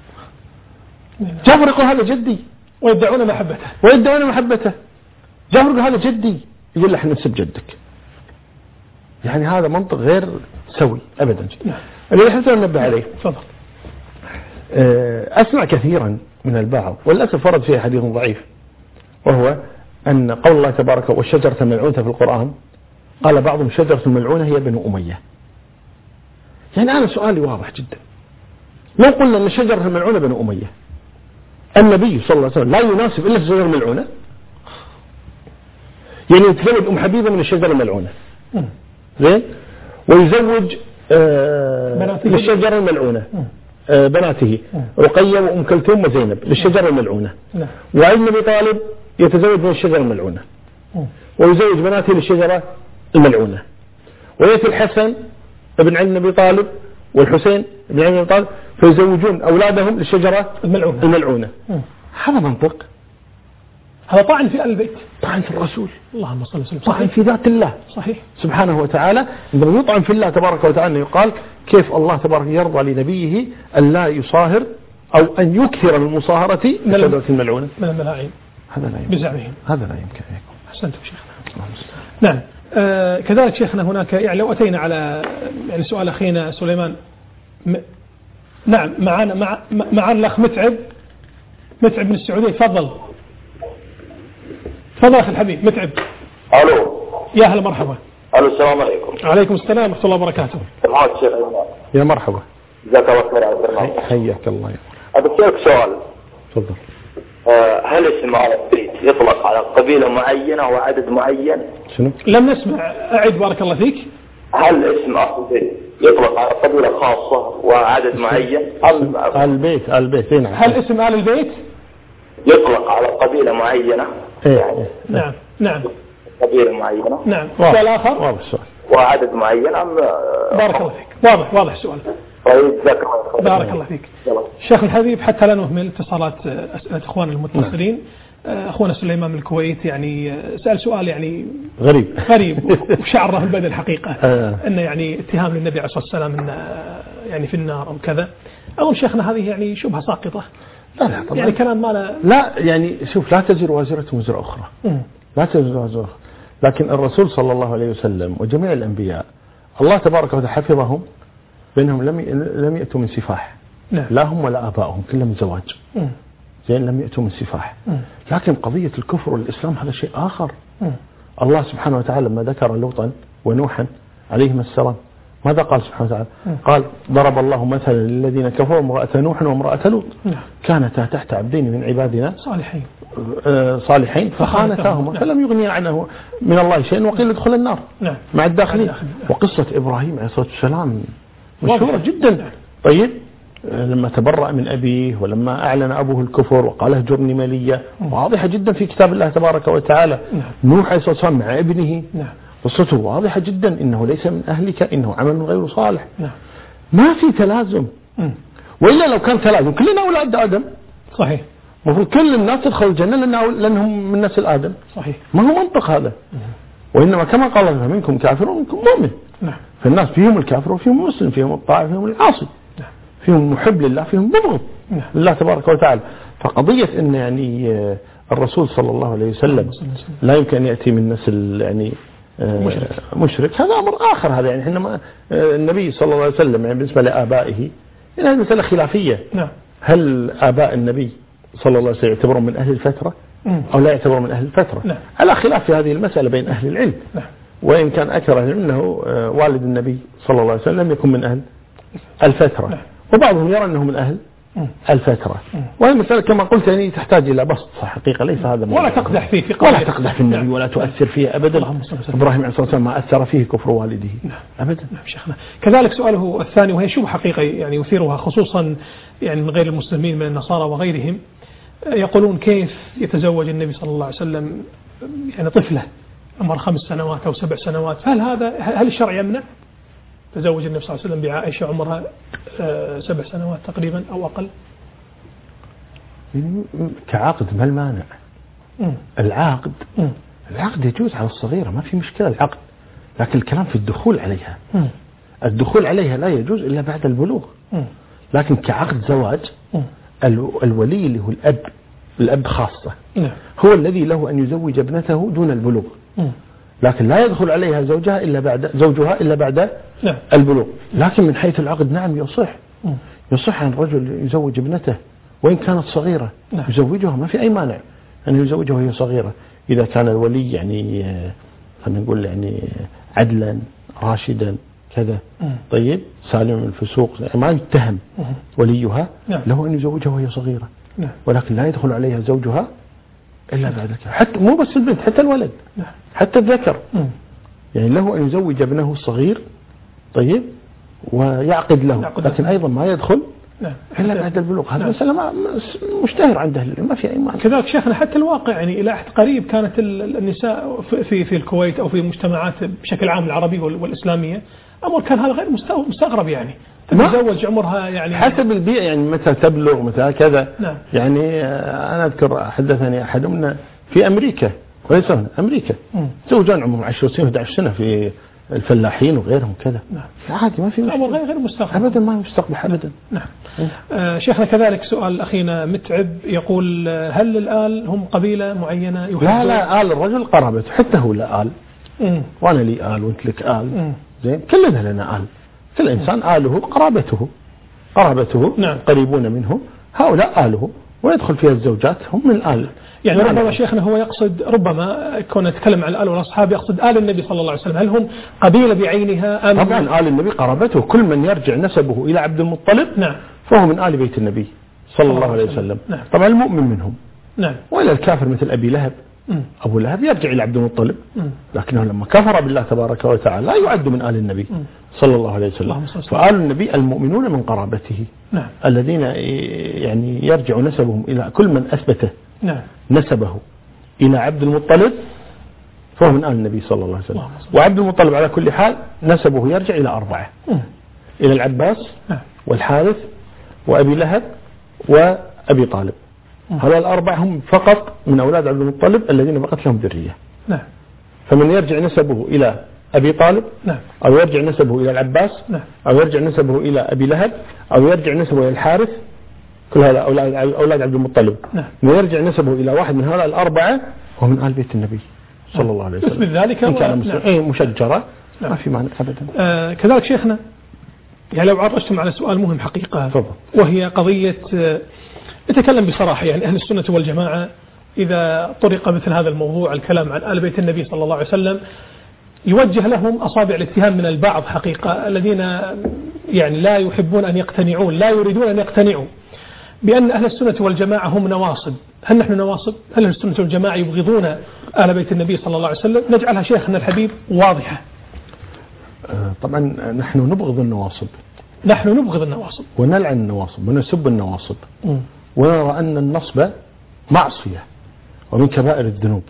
B: جعفر يقول هذا جدي
A: ويدعون محبته
B: ويدعون محبته. جعفر يقول هذا جدي يقول إحنا نسب جدك. يعني هذا منطق غير سوي أبدا. اللي حتى ننبه عليه.
A: تفضل.
B: أسمع كثيرا من البعض وللأسف ورد فيه حديث ضعيف، وهو أن قول الله تبارك والشجرة الملعونة في القرآن قال بعضهم الشجرة الملعونة هي بنو أمية. يعني أنا سؤالي واضح جدا، لو قلنا أن الشجرة الملعونة بنو أمية النبي صلى الله عليه وسلم لا يناسب إلا الشجرة الملعونة، يعني يتزوج أم حبيبة من الشجرة الملعونة زين ويزوج آه للشجرة الملعونة آه بناته رقية وأم كلثوم وزينب للشجرة الملعونة، وعلي بن أبي طالب يتزوج من الشجرة الملعونة ويزوج بناته للشجرة الملعونة، ويأتي الحسن ابن علي بن أبي طالب والحسين ابن علي بن أبي طالب فيزوجون أولادهم للشجرة
A: الملعونة,
B: الملعونة. هذا منطق؟
A: هذا طعن في آل البيت،
B: طعن في الرسول،
A: اللهم صل وسلم،
B: طعن في ذات الله
A: صحيح
B: سبحانه وتعالى. عندما يطعن في الله تبارك وتعالى يقال كيف الله تبارك يرضى لنبيه أن لا يصاهر أو أن يكثر من مصاهرة الشجرة الملعونة
A: من الملاعين
B: هذا لا يمكن
A: بزعمهم،
B: هذا لا يمكن أن يكون.
A: أحسنتم شيخنا. نعم. آه كذلك شيخنا هناك يعني لو أتينا على يعني سؤال أخينا سليمان م... نعم معنا مع معنا الأخ متعب متعب من السعودية. تفضل تفضل أخي الحبيب متعب.
E: ألو
A: يا هلا مرحبا.
E: ألو السلام عليكم.
A: عليكم السلام ورحمة الله وبركاته.
E: معك شيخ
B: يا مرحبا.
E: جزاك الله خير على البرنامج.
B: حياك الله.
E: أبغى سؤال.
B: تفضل.
E: آه هل اسم آل البيت يطلق على قبيلة معينة وعدد معين؟
B: شنو؟
A: لم نسمع، أعد بارك الله فيك.
E: هل اسم آل البيت يطلق على قبيلة خاصة وعدد معين؟
B: آل البيت آل البيت نعم.
A: هل اسم آل البيت
E: يطلق على قبيلة معينة؟
B: إيه يعني
A: نعم نعم
E: قبيلة معينة.
A: نعم. سؤال آخر.
B: واضح السؤال.
E: وعدد معين أم؟
A: بارك الله فيك. واضح واضح السؤال.
E: طيب جزاك الله خير.
A: بارك الله فيك. شيخ الحبيب حتى لا نهمل اتصالات أسئلة إخوان المتصلين. أخونا سليمان من الكويت يعني سأل سؤال يعني
B: غريب
A: غريب وشعره البدء الحقيقة
B: آه.
A: أنه يعني اتهام للنبي عليه الصلاة والسلام أنه يعني في النار أو كذا. أقول شيخنا هذه يعني شبهة ساقطة.
B: لا لا طبعا.
A: يعني كلام ما لا
B: لا يعني شوف لا تزر وازرة وزر أخرى. م. لا تزر وازرة أخرى. لكن الرسول صلى الله عليه وسلم وجميع الأنبياء الله تبارك وتعالى حفظهم بأنهم لم لم يأتوا من سفاح.
A: نعم.
B: لا هم ولا آبائهم كلهم زواج. م. زين لم يأتوا من سفاح. م. لكن قضية الكفر والإسلام هذا شيء آخر. م. الله سبحانه وتعالى لما ذكر لوطا ونوحا عليهما السلام ماذا قال سبحانه وتعالى؟ م. قال ضرب الله مثلا للذين كفروا امرأة نوح وامرأة لوط كانتا تحت عبدين من عبادنا
A: صالحين
B: صالحين فخانتاهما فلم يغني عنه من الله شيء وقيل ادخل النار.
A: نعم.
B: مع الداخلين. وقصة إبراهيم عليه الصلاة والسلام مشهورة جدا. طيب لما تبرأ من أبيه ولما أعلن أبوه الكفر وقال اهجرني مليا واضحة جدا في كتاب الله تبارك وتعالى.
A: نعم.
B: نوح عليه الصلاة والسلام مع ابنه
A: نعم.
B: قصته واضحة جدا إنه ليس من أهلك إنه عمل غير صالح.
A: نعم.
B: ما في تلازم. م. وإلا لو كان تلازم كلنا أولاد آدم.
A: صحيح.
B: المفروض كل الناس تدخل الجنة لأنهم من نسل آدم.
A: صحيح.
B: ما هو منطق هذا. م. وإنما كما قال الله منكم كافر ومنكم مؤمن.
A: نعم.
B: فالناس فيهم الكافر وفيهم المسلم، فيهم الطائع فيهم العاصي،
A: نعم.
B: فيهم محب لله فيهم مبغض
A: نعم.
B: لله تبارك وتعالى. فقضية أن يعني الرسول صلى الله عليه وسلم لا يمكن أن يأتي من نسل يعني مشرك, مشرك هذا أمر آخر. هذا يعني حينما النبي صلى الله عليه وسلم يعني بالنسبة لآبائه يعني هذه مسألة خلافية.
A: نعم.
B: هل آباء النبي صلى الله عليه وسلم يعتبرون من أهل الفترة أو لا يعتبرون من أهل الفترة؟
A: نعم.
B: على خلاف في هذه المسألة بين أهل العلم.
A: نعم.
B: وإن كان أكثر أنه والد النبي صلى الله عليه وسلم يكون من أهل الفترة. نعم. وبعضهم يرى أنه من أهل الفترة. وهي مسألة كما قلت يعني تحتاج إلى بسط حقيقة، ليس هذا
A: ولا تقدح فيه في
B: ولا تقدح في النبي ولا تؤثر فيه أبدا. إبراهيم عليه الصلاة والسلام ما أثر فيه كفر والده أبدا.
A: نعم شيخنا. كذلك سؤاله الثاني وهي شبهة حقيقة يعني يثيرها خصوصا يعني من غير المسلمين من النصارى وغيرهم، يقولون كيف يتزوج النبي صلى الله عليه وسلم يعني طفلة عمر خمس سنوات أو سبع سنوات، هل هذا هل الشرع يمنع تزوج النبي صلى الله عليه وسلم بعائشة عمرها سبع سنوات تقريبا أو أقل؟
B: كعقد ما المانع؟
A: مم.
B: العقد
A: مم.
B: العقد يجوز على الصغيرة ما في مشكلة العقد، لكن الكلام في الدخول عليها.
A: مم.
B: الدخول عليها لا يجوز إلا بعد البلوغ.
A: مم.
B: لكن كعقد زواج
A: مم.
B: الولي اللي هو الأب الأب خاصة
A: نعم.
B: هو الذي له أن يزوج ابنته دون البلوغ.
A: مم.
B: لكن لا يدخل عليها زوجها إلا بعد زوجها إلا بعد
A: نعم.
B: البلوغ. لكن من حيث العقد نعم يصح.
A: مم.
B: يصح أن الرجل يزوج ابنته وإن كانت صغيرة.
A: نعم. يزوجها
B: ما في أي مانع أن يزوجها وهي صغيرة إذا كان الولي يعني خلينا نقول يعني عدلا راشدا كذا.
A: مم.
B: طيب سالم من الفسوق ما يتهم
A: مم.
B: وليها.
A: نعم.
B: له أن يزوجها وهي صغيرة.
A: نعم.
B: ولكن لا يدخل عليها زوجها إلا بعد كده، حتى مو بس البنت حتى الولد.
A: نعم.
B: حتى الذكر.
A: مم.
B: يعني له أن يزوج ابنه الصغير طيب ويعقد له
A: يعقد
B: لكن
A: له.
B: أيضا ما يدخل
A: نعم.
B: إلا بعد البلوغ. هذا
A: نعم.
B: مسألة مشتهر عند أهل العلم ما في أي معنى.
A: كذلك شيخنا حتى الواقع يعني إلى حد قريب كانت النساء في في الكويت أو في المجتمعات بشكل عام العربية والإسلامية أمر كان هذا غير مستغرب يعني تتزوج عمرها يعني
B: حسب البيئة يعني متى تبلغ متى كذا.
A: نعم.
B: يعني أنا أذكر حدثني أحدهم في أمريكا وليس هنا أمريكا زوجان عمرهم عشر سنين أحد عشر سنة في الفلاحين وغيرهم كذا.
A: نعم.
B: عادي ما في
A: أمر غير غير مستقبل
B: أبدا ما يستقبح أبدا.
A: نعم. آه شيخنا كذلك سؤال أخينا متعب يقول هل الآل هم قبيلة معينة يحبون؟
B: لا لا آل الرجل قرابته حتى هو لا آل.
A: مم.
B: وأنا لي آل وأنت لك آل.
A: مم.
B: زين كلنا لنا آل. كل إنسان آله قرابته قرابته.
A: نعم.
B: قريبون منه هؤلاء آله ويدخل فيها الزوجات هم من آل.
A: يعني ربما شيخنا هو يقصد ربما كون نتكلم عن الآل والأصحاب يقصد آل النبي صلى الله عليه وسلم، هل هم قبيلة بعينها أم؟
B: طبعا آل النبي قرابته كل من يرجع نسبه إلى عبد المطلب.
A: نعم.
B: فهو من آل بيت النبي صلى الله عليه وسلم.
A: نعم.
B: طبعا المؤمن منهم.
A: نعم.
B: وإلى الكافر مثل أبي لهب. م. أبو لهب يرجع إلى عبد المطلب. م. لكنه لما كفر بالله تبارك وتعالى لا يعد من آل النبي م. صلى الله عليه وسلم. فآل النبي المؤمنون من قرابته.
A: نعم.
B: الذين يعني يرجع نسبهم إلى كل من أثبته.
A: نعم.
B: نسبه إلى عبد المطلب فهو من آل النبي صلى الله عليه وسلم. وعبد المطلب على كل حال نسبه يرجع إلى أربعة. م. إلى العباس. نعم. والحارث وأبي لهب وأبي طالب. هؤلاء الأربعة هم فقط من أولاد عبد المطلب الذين فقط لهم ذرية.
A: نعم.
B: فمن يرجع نسبه إلى أبي طالب.
A: نعم.
B: أو يرجع نسبه إلى العباس.
A: نعم.
B: أو يرجع نسبه إلى أبي لهب أو يرجع نسبه إلى الحارث كل هؤلاء أولاد أولاد عبد المطلب.
A: نعم.
B: من يرجع نسبه إلى واحد من هؤلاء الأربعة هو من آل بيت النبي صلى الله عليه وسلم.
A: مثل ذلك
B: إن كان
A: نعم.
B: أي مشجرة.
A: نعم.
B: ما في معنى أبدا.
A: آه كذلك شيخنا يعني لو عرجتم على سؤال مهم حقيقة.
B: فضل.
A: وهي قضية آه نتكلم بصراحة يعني أهل السنة والجماعة إذا طرق مثل هذا الموضوع الكلام عن آل بيت النبي صلى الله عليه وسلم يوجه لهم أصابع الاتهام من البعض حقيقة الذين يعني لا يحبون أن يقتنعون لا يريدون أن يقتنعوا بأن أهل السنة والجماعة هم نواصب. هل نحن نواصب؟ هل أهل السنة والجماعة يبغضون آل بيت النبي صلى الله عليه وسلم؟ نجعلها شيخنا الحبيب واضحة.
B: طبعا نحن نبغض النواصب.
A: نحن نبغض النواصب
B: ونلعن النواصب ونسب النواصب. م. ونرى أن النصب معصية ومن كبائر الذنوب.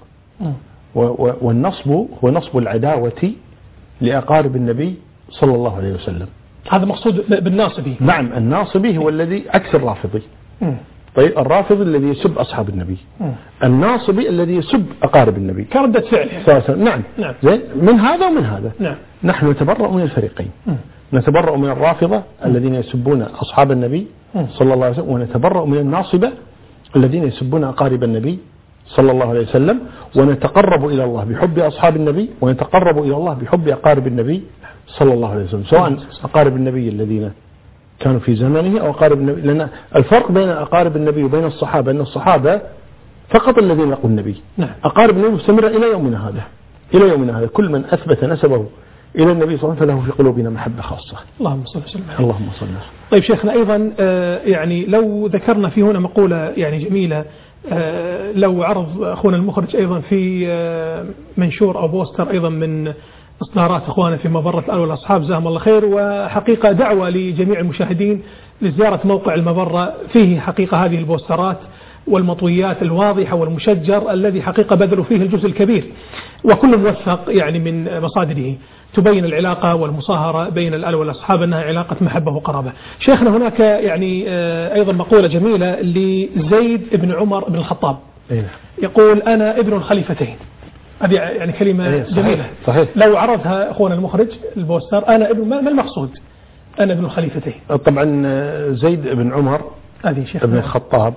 B: والنصب هو نصب العداوة لأقارب النبي صلى الله عليه وسلم.
A: هذا مقصود بالناصبي.
B: نعم الناصبي هو الذي عكس الرافضي. م. طيب الرافضي الذي يسب أصحاب النبي. م. الناصبي الذي يسب أقارب النبي
A: كردة فعل.
B: نعم.
A: نعم.
B: زين من هذا ومن هذا.
A: نعم.
B: نحن نتبرأ من الفريقين، نتبرأ من الرافضة الذين يسبون أصحاب النبي صلى الله عليه وسلم، ونتبرأ من الناصبة الذين يسبون أقارب النبي صلى الله عليه وسلم، ونتقرب إلى الله بحب أصحاب النبي، ونتقرب إلى الله بحب أقارب النبي صلى الله عليه وسلم، سواء أقارب النبي الذين كانوا في زمانه أو أقارب النبي. لأن الفرق بين أقارب النبي وبين الصحابة أن الصحابة فقط الذين لقوا النبي، أقارب النبي مستمرة إلى يومنا هذا، إلى يومنا هذا كل من أثبت نسبه إلى النبي صلى الله عليه وسلم فله في قلوبنا محبة خاصة.
A: اللهم صل وسلم.
B: اللهم صل وسلم.
A: طيب شيخنا أيضا يعني لو ذكرنا في هنا مقولة يعني جميلة، لو عرض أخونا المخرج أيضا في منشور أو بوستر أيضا من إصدارات أخوانا في مبرة الآل والأصحاب جزاهم الله خير، وحقيقة دعوة لجميع المشاهدين لزيارة موقع المبرة، فيه حقيقة هذه البوسترات والمطويات الواضحة والمشجر الذي حقيقة بذلوا فيه الجزء الكبير، وكل موثق يعني من مصادره تبين العلاقة والمصاهرة بين الآل والأصحاب أنها علاقة محبة وقرابة. شيخنا هناك يعني أيضا مقولة جميلة لزيد بن عمر بن الخطاب يقول أنا ابن الخليفتين، هذه يعني كلمة جميلة صحيح. لو عرضها أخونا المخرج البوستر أنا ابن ما المقصود أنا ابن الخليفتين؟
B: طبعا زيد بن عمر
A: هذه شيخ
B: ابن الخطاب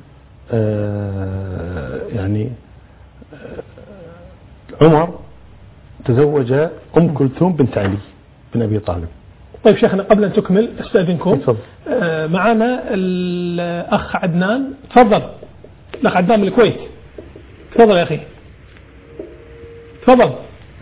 B: آه يعني آه عمر تزوج أم كلثوم بنت علي بن أبي طالب.
A: طيب شيخنا قبل أن تكمل استأذنكم آه معنا الأخ عدنان، تفضل الأخ عدنان من الكويت، تفضل يا أخي تفضل.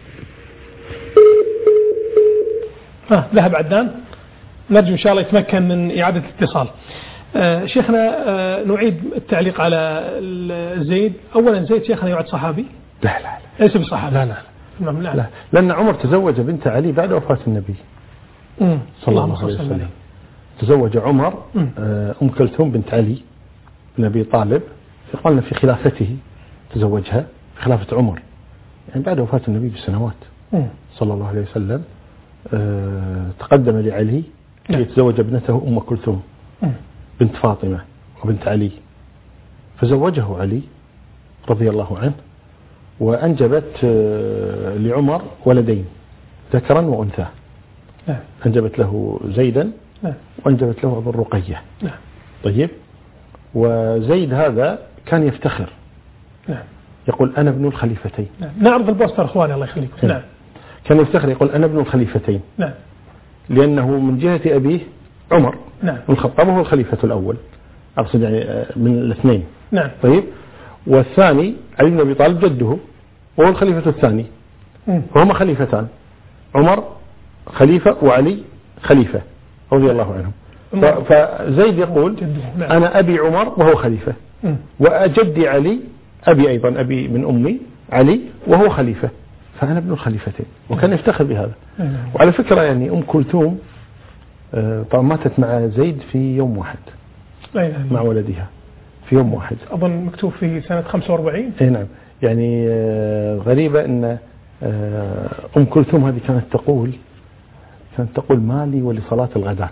A: ها ذهب عدنان، نرجو إن شاء الله يتمكن من إعادة الاتصال. آه شيخنا آه نعيد التعليق على زيد. أولا زيد شيخنا يعد صحابي؟
B: لا لا لا
A: ليس بصحابي.
B: لا لا لا, لا, لا. لأن عمر تزوج بنت علي بعد وفاة النبي
A: مم.
B: صلى الله عليه وسلم. تزوج عمر آه أم كلثوم بنت علي بن أبي طالب، قلنا في خلافته تزوجها في خلافة عمر، يعني بعد وفاة النبي بسنوات مم. صلى الله عليه وسلم. آه تقدم لعلي ليتزوج ابنته أم كلثوم مم. بنت فاطمة وبنت علي، فزوجه علي رضي الله عنه، وأنجبت لعمر ولدين ذكرا وأنثى، أنجبت له زيدا وأنجبت له أبو الرقية. طيب، وزيد هذا كان يفتخر يقول أنا ابن الخليفتين.
A: نعرض البوستر أخواني الله يخليكم. نعم.
B: كان يفتخر يقول أنا ابن الخليفتين.
A: نعم.
B: لأنه من جهة أبيه عمر
A: نعم.
B: الخطاب هو الخليفة الأول، أقصد يعني من الاثنين.
A: نعم.
B: طيب، والثاني علي بن أبي طالب جده وهو الخليفة الثاني، وهما خليفتان، عمر خليفة وعلي خليفة رضي الله عنهم. فزيد يقول أنا أبي عمر وهو خليفة، وأجدي علي أبي أيضا أبي من أمي علي وهو خليفة، فأنا ابن الخليفتين، وكان يفتخر بهذا. وعلى فكرة يعني أم كلثوم طبعا ماتت مع زيد في يوم واحد مع ولدها في يوم واحد،
A: أظن مكتوب في سنة خمسة وأربعين.
B: اي نعم. يعني غريبة أن أم كلثوم هذه كانت تقول كانت تقول مالي ولصلاة الغداة،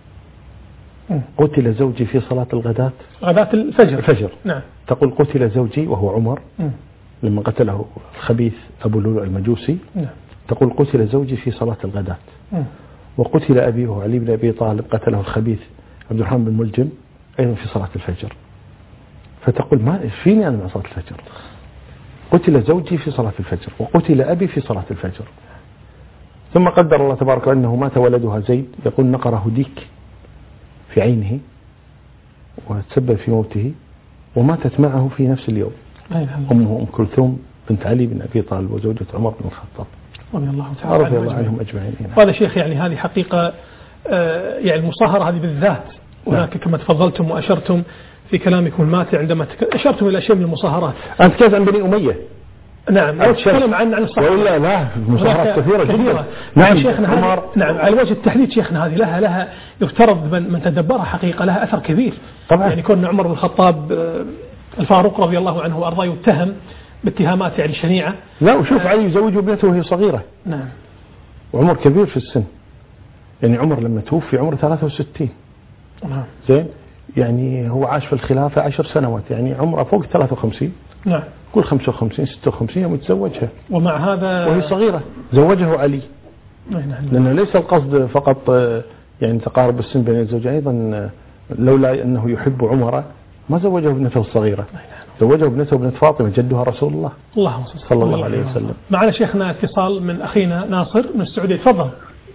B: قتل زوجي في صلاة الغداة،
A: غداة الفجر.
B: الفجر.
A: نعم.
B: تقول قتل زوجي وهو عمر لما قتله الخبيث أبو لؤلؤ المجوسي. نعم. تقول قتل زوجي في صلاة الغداة، وقتل أبي وهو علي بن أبي طالب قتله الخبيث عبد الرحمن بن ملجم أيضا في صلاة الفجر. فتقول ما فيني أنا مع صلاة الفجر، قتل زوجي في صلاة الفجر وقتل أبي في صلاة الفجر. ثم قدر الله تبارك أنه مات ولدها زيد، يقول نقره ديك في عينه وتسبب في موته، وماتت معه في نفس اليوم أمه أم كلثوم بنت علي بن أبي طالب وزوجة عمر بن الخطاب
A: رضي الله تعالى
B: رضي الله عنهم أجمعين.
A: هذا شيخ يعني هذه حقيقة آه يعني المصاهرة هذه بالذات، هناك كما تفضلتم وأشرتم في كلامكم الماتع عندما أشرتم إلى شيء من المصاهرات.
B: أنت كيف عن بني أمية؟
A: نعم، أتكلم عن عن الصحابة.
B: وإلا لا مصاهرات كثيرة جدا.
A: نعم شيخنا هذه، نعم على وجه التحديد شيخنا هذه لها لها يفترض من, من تدبرها حقيقة لها أثر كبير. طبعا. يعني كون عمر بن الخطاب الفاروق رضي الله عنه وأرضاه يتهم باتهامات يعني شنيعة.
B: لا، وشوف علي يزوج ابنته وهي صغيرة.
A: نعم.
B: وعمر كبير في السن، يعني عمر لما توفي عمره ثلاثة وستين.
A: نعم.
B: زين، يعني هو عاش في الخلافة عشر سنوات، يعني عمره فوق ثلاثة وخمسين.
A: نعم.
B: كل خمسة وخمسين ستة وخمسين يوم يتزوجها،
A: ومع هذا
B: وهي صغيرة زوجه علي لأنه ليس القصد فقط يعني تقارب السن بين الزوجين، أيضا لولا أنه يحب عمر ما زوجه ابنته الصغيرة، زوجه ابنته ابنة فاطمة جدها رسول الله
A: اللهم
B: صلى الله عليه وسلم.
A: معنا شيخنا اتصال من أخينا ناصر من السعودية، تفضل.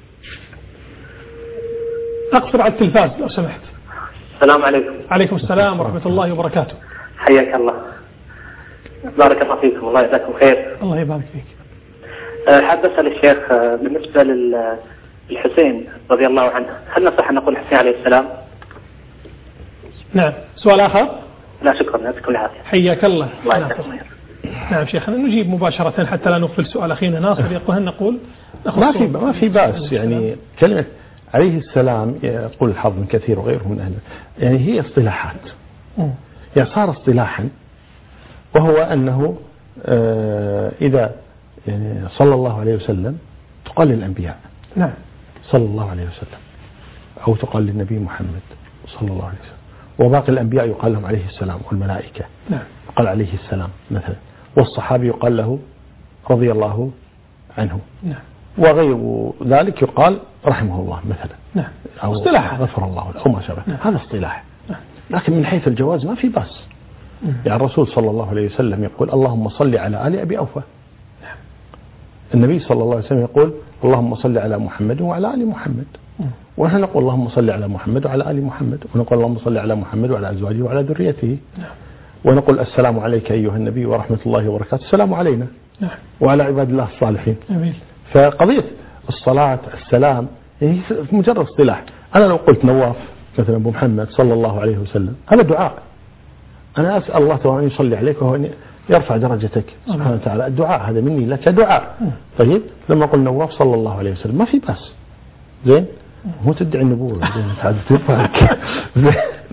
A: أقصر على التلفاز لو سمحت.
F: السلام عليكم.
A: عليكم السلام ورحمة الله وبركاته.
F: حياك الله، بارك الله فيكم، الله يجزاكم خير.
A: الله يبارك فيك.
F: حاب أسأل الشيخ بالنسبة للحسين رضي الله عنه، هل نصح أن نقول الحسين عليه السلام؟
A: نعم. سؤال آخر؟
F: لا شكرا، يعطيكم العافية.
A: حياك الله.
F: الله يجزاكم خير.
A: نعم شيخنا نجيب مباشرة حتى لا نغفل سؤال أخينا ناصر. يقول هل نقول
B: ما في ما في بأس، يعني كلمة عليه السلام يقول الحافظ بن كثير وغيره من أهله، يعني هي اصطلاحات، يعني صار اصطلاحا، وهو أنه آه إذا يعني صلى الله عليه وسلم تقال للأنبياء
A: نعم
B: صلى الله عليه وسلم، أو تقال للنبي محمد صلى الله عليه وسلم، وباقي الأنبياء يقال لهم عليه السلام، والملائكة
A: نعم
B: يقال عليه السلام مثلا، والصحابي يقال له رضي الله عنه
A: نعم،
B: وغير ذلك يقال رحمه الله مثلا
A: نعم،
B: أو
A: اصطلاح
B: غفر الله أو ما شابه
A: نعم.
B: هذا اصطلاح
A: نعم.
B: لكن من حيث الجواز ما في بأس. يعني الرسول صلى الله عليه وسلم يقول اللهم صل على آل أبي أوفى.
A: نعم.
B: النبي صلى الله عليه وسلم يقول اللهم صل على محمد وعلى آل محمد، ونحن نقول اللهم صل على محمد وعلى آل محمد، ونقول اللهم صل على محمد وعلى أزواجه وعلى ذريته،
A: نعم.
B: ونقول السلام عليك أيها النبي ورحمة الله وبركاته، السلام علينا
A: نعم.
B: وعلى عباد الله الصالحين.
A: جميل.
B: فقضية الصلاة السلام هي مجرد اصطلاح. أنا لو قلت نواف مثلا أبو محمد صلى الله عليه وسلم هذا دعاء، أنا أسأل الله تعالى أن يصلي عليك وهو يرفع درجتك سبحانه وتعالى، الدعاء هذا مني لك دعاء. طيب لما أقول نواف صلى الله عليه وسلم ما في بأس، زين مو تدعي النبوة هذا ترفعك زين.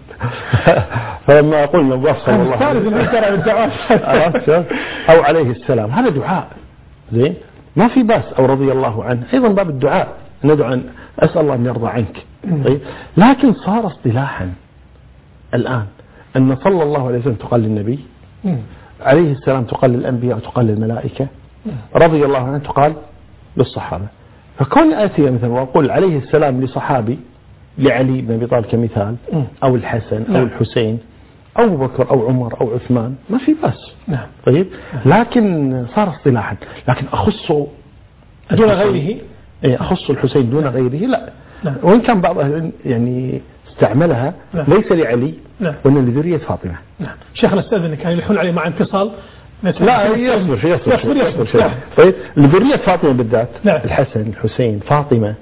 B: فلما أقول نواف صلى الله عليه وسلم أو عليه السلام هذا دعاء، زين ما في بأس، أو رضي الله عنه أيضا باب الدعاء، ندعو عن أسأل الله أن يرضى عنك. طيب لكن صار اصطلاحا الآن أن صلى الله عليه وسلم تقال للنبي، عليه السلام تقال للأنبياء وتقال للملائكة، رضي الله عنه تقال للصحابة. فكون آتي مثلا وأقول عليه السلام لصحابي لعلي بن أبي طالب كمثال، أو الحسن أو الحسين أو أبو بكر أو عمر أو عثمان ما في بأس.
A: نعم.
B: طيب لكن صار اصطلاحا، لكن أخص
A: دون غيره،
B: أخص الحسين دون غيره لا.
A: نعم.
B: وإن كان بعض يعني استعملها
A: نعم.
B: ليس لعلي
A: نعم.
B: وإن لذرية فاطمة.
A: نعم. شيخنا استاذنك هاي يلحون عليه مع اتصال.
B: لا يصبر يصبر
A: يصبر يصبر, يصبر.
B: نعم. طيب لذرية فاطمة بالذات
A: نعم.
B: الحسن الحسين فاطمة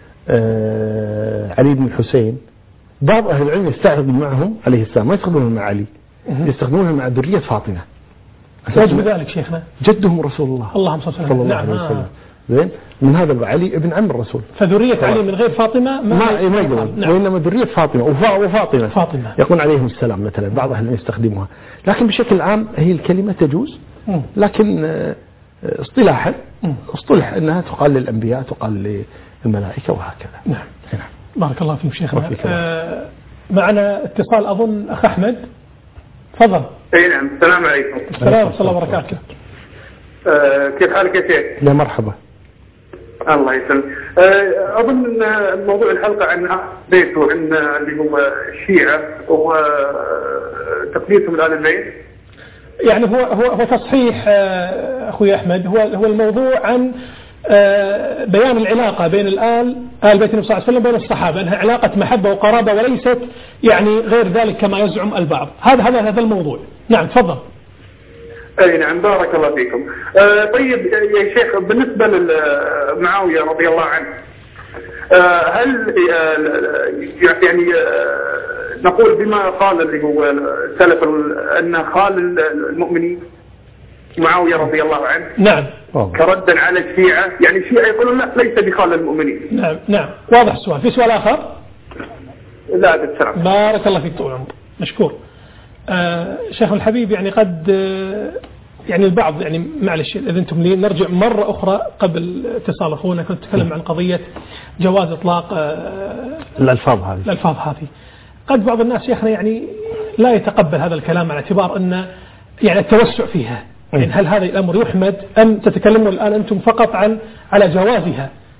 B: آه علي بن الحسين، بعض أهل العلم يستخدم معهم عليه السلام ما يستخدمون مع علي، يستخدمونها مع ذرية فاطمة.
A: وجه ذلك شيخنا
B: جدهم رسول الله
A: اللهم صل
B: صلى الله عليه وسلم، زين من هذا علي ابن عم الرسول،
A: فذرية علي من غير فاطمة ما
B: ما ما يقول،
A: نعم.
B: وإنما ذرية فاطمة وفاطمة
A: فاطمة
B: يقول عليهم السلام مثلا، بعض أهل يستخدموها، لكن بشكل عام هي الكلمة تجوز، لكن اصطلاحا اصطلح أنها تقال للأنبياء تقال للملائكة وهكذا.
A: نعم.
B: نعم.
A: بارك الله فيك شيخنا. آه معنا اتصال أظن أخ أحمد، تفضل.
G: اي نعم. السلام عليكم.
A: السلام ورحمة الله وبركاته.
G: آه كيف حالك يا شيخ؟
B: لا مرحبا.
G: الله يسلمك. آه اظن موضوع الحلقه عن بيت وعن اللي هو الشيعه وتقديسهم لآل البيت.
A: يعني هو هو هو تصحيح اخوي احمد، هو هو الموضوع عن بيان العلاقة بين الآل آل بيت النبي صلى الله عليه وسلم بين الصحابة، أنها علاقة محبة وقرابة وليست يعني غير ذلك كما يزعم البعض. هذا هذا هذا الموضوع. نعم تفضل.
G: أي نعم بارك الله فيكم. آه طيب يا شيخ بالنسبة لمعاوية رضي الله عنه، آه هل آه يعني آه نقول بما قال اللي هو سلف أن خال المؤمنين معاوية رضي الله عنه
A: نعم
G: كردا على الشيعة، يعني الشيعة يقولون لا ليس بخال المؤمنين.
A: نعم نعم واضح السؤال. في سؤال آخر؟
G: لا بالسلام.
A: بارك الله فيك طول عمرك مشكور. آه شيخ الحبيب يعني قد آه يعني البعض يعني معلش إذا أنتم لي نرجع مرة أخرى قبل اتصال أخونا كنت أتكلم عن قضية جواز إطلاق آه
B: الألفاظ هذه
A: الألفاظ هذه. قد بعض الناس شيخنا يعني لا يتقبل هذا الكلام على اعتبار أن يعني التوسع فيها، يعني هل هذا الأمر يحمد أم تتكلمون الآن أنتم فقط عن على جوازها؟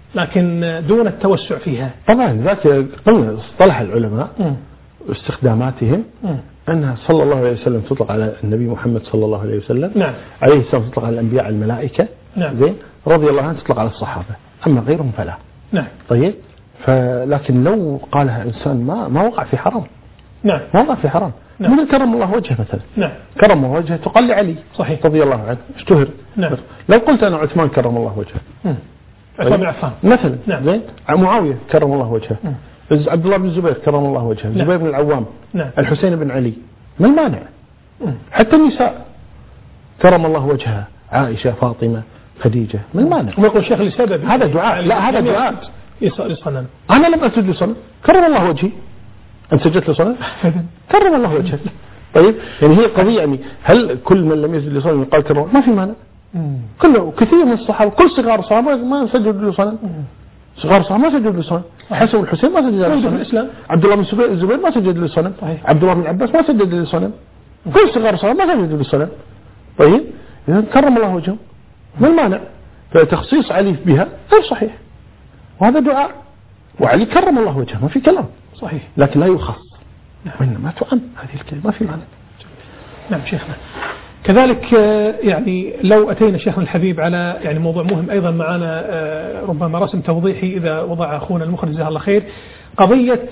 A: لكن دون التوسع فيها.
B: طبعا ذاك قلنا اصطلح العلماء م. واستخداماتهم م. أنها صلى الله عليه وسلم تطلق على النبي محمد صلى الله عليه وسلم.
A: نعم.
B: عليه السلام تطلق على الأنبياء الملائكة.
A: نعم.
B: زين رضي الله عنه تطلق على الصحابة، أما غيرهم فلا.
A: نعم.
B: طيب فلكن لو قالها إنسان ما ما وقع في حرام.
A: نعم.
B: ما وقع في حرام. نعم. من كرم الله وجهه مثلا.
A: نعم.
B: كرم الله وجهه تقال لعلي.
A: صحيح.
B: رضي الله عنه اشتهر.
A: نعم.
B: لو قلت أنا عثمان كرم الله وجهه.
A: عثمان بن عفان
B: مثلا.
A: نعم.
B: زين معاوية كرم الله وجهه.
A: مم.
B: عبد الله بن الزبير كرم الله وجهه.
A: نعم.
B: الزبير بن العوام.
A: نعم.
B: الحسين بن علي. ما المانع؟
A: مم.
B: حتى النساء كرم الله وجهها، عائشة فاطمة خديجة، ما المانع؟
A: ويقول الشيخ لسبب
B: هذا دعاء. لا هذا دعاء.
A: لصنم.
B: أنا لم أسجد لصنم، كرم الله وجهي. أنت سجدت لصنم؟ كرم الله وجهك. طيب يعني هي قضية، يعني هل كل من لم يسجد لصنم قال كرم؟ ما في مانع. كله كثير من الصحابة كل صغار الصحابة ما سجدوا لصنم. صغار الصحابة ما سجدوا لصنم. حسن والحسين ما سجدوا لصنم. عبد الله بن الزبير ما سجد لصنم. عبد الله بن العباس ما سجد لصنم. كل صغار الصحابة ما سجدوا لصنم. طيب إذا كرم الله وجهه ما المانع؟ فتخصيص علي بها غير صحيح، وهذا دعاء، وعلي كرم الله وجهه ما في كلام.
A: صحيح.
B: لكن لا يخص. نعم. وإنما تؤم هذه الكلمة ما في معنى.
A: نعم شيخنا. كذلك يعني لو أتينا شيخنا الحبيب على يعني موضوع مهم أيضا معنا، ربما رسم توضيحي إذا وضع أخونا المخرج جزاه الله خير، قضية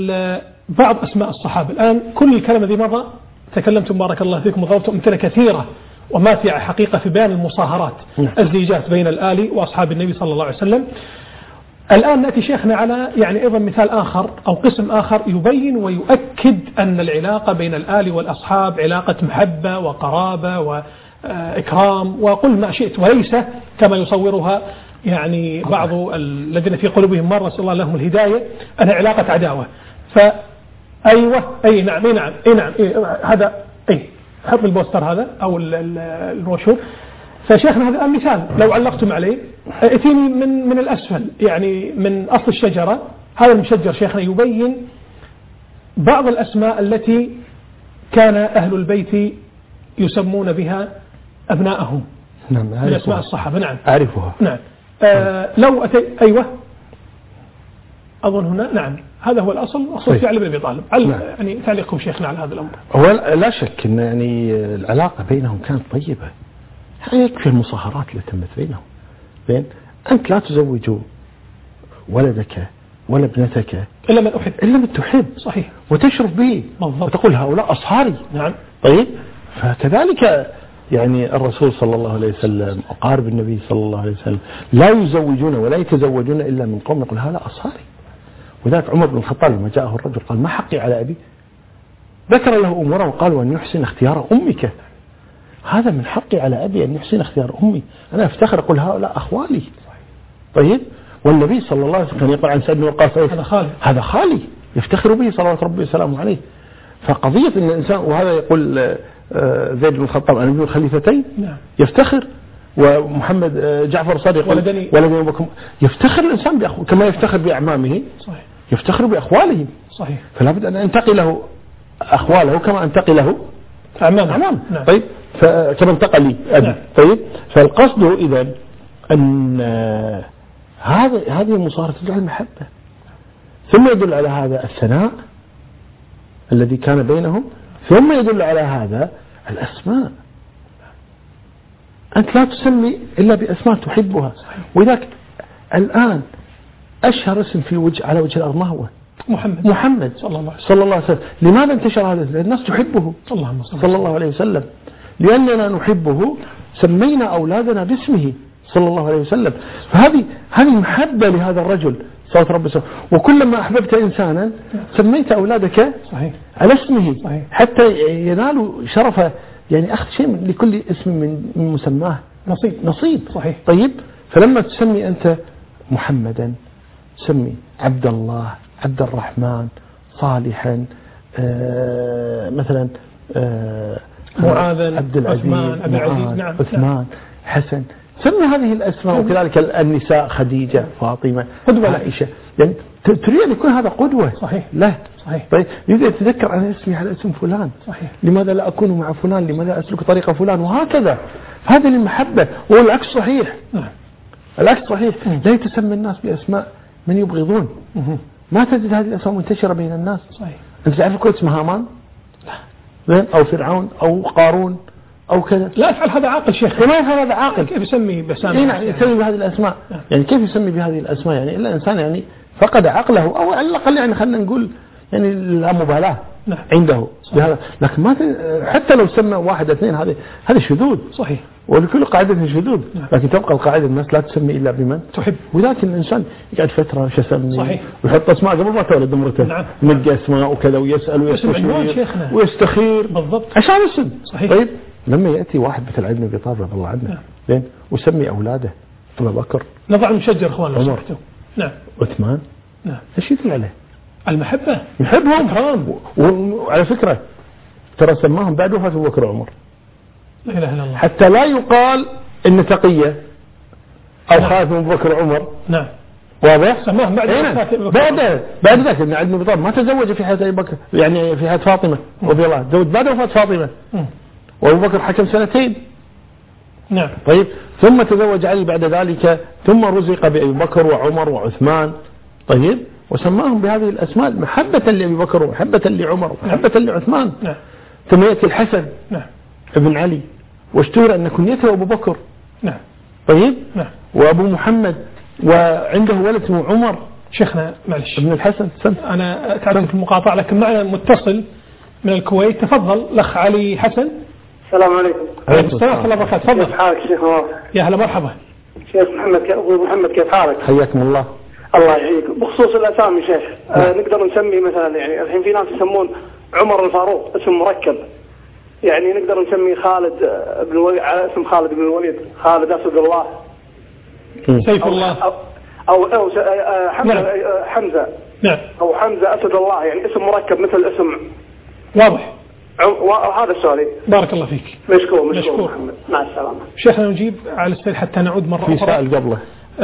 A: بعض أسماء الصحابة. الآن كل الكلام الذي مضى تكلمتم بارك الله فيكم وضربتم أمثلة كثيرة وماتعة حقيقة في بيان المصاهرات، الزيجات بين الآل وأصحاب النبي صلى الله عليه وسلم. الآن نأتي شيخنا على يعني أيضا مثال آخر أو قسم آخر يبين ويؤكد أن العلاقة بين الآل والأصحاب علاقة محبة وقرابة وإكرام وقل ما شئت، وليس كما يصورها يعني بعض الذين في قلوبهم مرة نسأل الله لهم الهداية أنها علاقة عداوة. فأيوة أي نعم أي نعم أي نعم أي هذا أي حط البوستر هذا أو البروشور. فشيخنا هذا مثال لو علقتم عليه، اتيني من من الأسفل يعني من أصل الشجرة، هذا المشجر شيخنا يبين بعض الأسماء التي كان أهل البيت يسمون بها أبناءهم.
B: نعم
A: من أسماء الصحابة. نعم
B: أعرفها.
A: نعم. آه لو أتي أيوة أظن هنا. نعم هذا هو الأصل، أصل في علي بن أبي طالب. نعم. يعني تعليقكم شيخنا على هذا الأمر.
B: هو لا شك أن يعني العلاقة بينهم كانت طيبة، يكفي المصاهرات اللي تمت بينهم. بين أنت لا تزوج ولدك ولا ابنتك
A: إلا من أحب
B: إلا من تحب.
A: صحيح.
B: وتشرف به وتقول هؤلاء أصهاري.
A: نعم.
B: طيب فكذلك يعني الرسول صلى الله عليه وسلم أقارب النبي صلى الله عليه وسلم لا يزوجون ولا يتزوجون إلا من قوم يقول هذا أصهاري. وذلك عمر بن الخطاب لما جاءه الرجل قال ما حقي على أبي، ذكر له أموره وقال وأن يحسن اختيار أمك. هذا من حقي على أبي أن يحسن اختيار أمي، أنا أفتخر أقول هؤلاء أخوالي. طيب والنبي صلى الله عليه وسلم يقول عن سيدنا وقاص
A: هذا خالي
B: هذا خالي يفتخر به صلوات ربي وسلامه عليه. فقضية أن الإنسان، وهذا يقول زيد بن الخطاب أنا ابن الخليفتين
A: نعم.
B: يفتخر، ومحمد جعفر صادق
A: ولدني
B: ولدني بكم، يفتخر الإنسان بأخوه كما يفتخر بأعمامه.
A: صحيح.
B: يفتخر بأخواله.
A: صحيح. فلا
B: بد أن أنتقي له أخواله كما أنتقي له
A: أعمام.
B: أعمام.
A: نعم.
B: طيب فكما انتقل لي أبي. نعم. طيب فالقصد إذا أن هذا هذه المصاهرة تدل على المحبة، ثم يدل على هذا الثناء الذي كان بينهم، ثم يدل على هذا الأسماء. أنت لا تسمي إلا بأسماء تحبها. وذلك الآن أشهر اسم في وجه على وجه الأرض ما هو؟
A: محمد.
B: محمد صلى الله, صلى الله عليه وسلم. لماذا انتشر هذا الاسم؟ الناس تحبه صلى الله عليه وسلم، لأننا نحبه سمينا أولادنا باسمه صلى الله عليه وسلم. فهذه هذه محبة لهذا الرجل صلى الله عليه وسلم. وكلما أحببت إنسانا سميت أولادك
A: صحيح.
B: على اسمه.
A: صحيح.
B: حتى ينالوا شرف يعني أخذ شيء من لكل اسم من مسماه
A: نصيب.
B: نصيب.
A: صحيح.
B: طيب فلما تسمي أنت محمدا سمي عبد الله، عبد الرحمن، صالحا، آه مثلا آه
A: معاذ،
B: عبد العزيز،
A: عبد العزيز نعم.
B: عثمان، حسن، سمي هذه الأسماء. وكذلك النساء خديجة، فاطمة، عائشة. يعني تريد أن يكون هذا قدوة.
A: صحيح.
B: لا
A: صحيح.
B: طيب يريد أن تذكر أنا اسمي على اسم فلان.
A: صحيح.
B: لماذا لا أكون مع فلان؟ لماذا أسلك طريق فلان؟ وهكذا. هذه المحبة. والعكس صحيح.
A: نعم.
B: العكس صحيح. لا يتسمى الناس بأسماء من يبغضون. ما تجد هذه الأسماء منتشرة بين الناس.
A: صحيح.
B: أنت تعرف كل اسمه هامان أو فرعون أو قارون أو كذا.
A: لا أفعل هذا عاقل شيخ.
B: كما يفعل هذا عاقل.
A: كيف يسمي بأسماء؟
B: يعني يسمي بهذه الأسماء. يعني كيف يسمي بهذه الأسماء؟ يعني إلا إنسان يعني فقد عقله أو على الأقل يعني خلينا نقول يعني لا مبالاة
A: نعم.
B: عنده بهذا. لكن ما حتى لو سمى واحد اثنين هذه هذا شذوذ.
A: صحيح.
B: ولكل قاعدة شذوذ.
A: نعم.
B: لكن تبقى القاعدة الناس لا تسمي إلا بمن
A: تحب.
B: ولكن الإنسان يقعد فترة شو يسمي.
A: صحيح.
B: ويحط أسماء قبل ما تولد مرته.
A: نعم.
B: ينقي أسماء وكذا ويسأل ويستشير ويستخير.
A: بالضبط.
B: عشان اسم.
A: صحيح.
B: طيب لما يأتي واحد مثل علي بن أبي طالب رضي الله عنه.
A: نعم.
B: زين وسمي أولاده أبو بكر.
A: نضع المشجر إخوان.
B: عمر.
A: نعم.
B: عثمان.
A: نعم.
B: ايش يدل عليه؟
A: المحبة.
B: يحبهم حرام. وعلى فكرة ترى سماهم بعد وفاة أبو بكر وعمر.
A: لا إله إلا الله.
B: حتى لا يقال إن تقية أو نعم. خاف من أبو بكر وعمر.
A: نعم.
B: واضح؟
A: سماهم بعد وفاة أبو بكر.
B: بعد بعد ذاك إن علي بن أبي طالب ما تزوج في حياة أبي بكر يعني في حياة فاطمة رضي الله عنها. تزوج بعد وفاة فاطمة. م. وأبو بكر حكم سنتين.
A: نعم.
B: طيب ثم تزوج علي بعد ذلك ثم رزق بأبي بكر وعمر وعثمان. طيب وسماهم بهذه الأسماء محبة لأبي بكر ومحبة لعمر ومحبة نعم. لعثمان.
A: نعم.
B: ثم يأتي الحسن
A: نعم.
B: ابن علي واشتهر أن كنيته أبو بكر.
A: نعم.
B: طيب
A: نعم.
B: وأبو محمد وعنده ولد اسمه عمر.
A: شيخنا معلش
B: ابن الحسن سم.
A: أنا تعرف في المقاطعة لكن معنا متصل من الكويت. تفضل الأخ علي حسن.
H: السلام عليكم.
A: عليكم السلام ورحمة الله وبركاته. تفضل.
H: كيف حالك شيخ نواف؟
A: يا هلا مرحبا.
H: شيخ محمد أبو محمد كيف حالك؟
B: حياكم الله.
H: الله يحييك. بخصوص الأسامي شيخ آه نقدر نسمي مثلا يعني الحين في ناس يسمون عمر الفاروق اسم مركب يعني نقدر نسمي خالد بن الوليد على اسم خالد بن الوليد خالد أسد الله
A: سيف الله
H: أو أو, أو حمزة
A: نعم.
H: حمزة
A: نعم
H: أو حمزة أسد الله يعني اسم مركب مثل اسم
A: واضح.
H: هذا السؤال.
A: بارك الله فيك.
H: مشكور
A: مشكور,
H: مشكور. محمد مع السلامة.
A: شيخنا نجيب على السؤال حتى نعود مرة
B: في
A: أخرى.
B: سؤال قبله.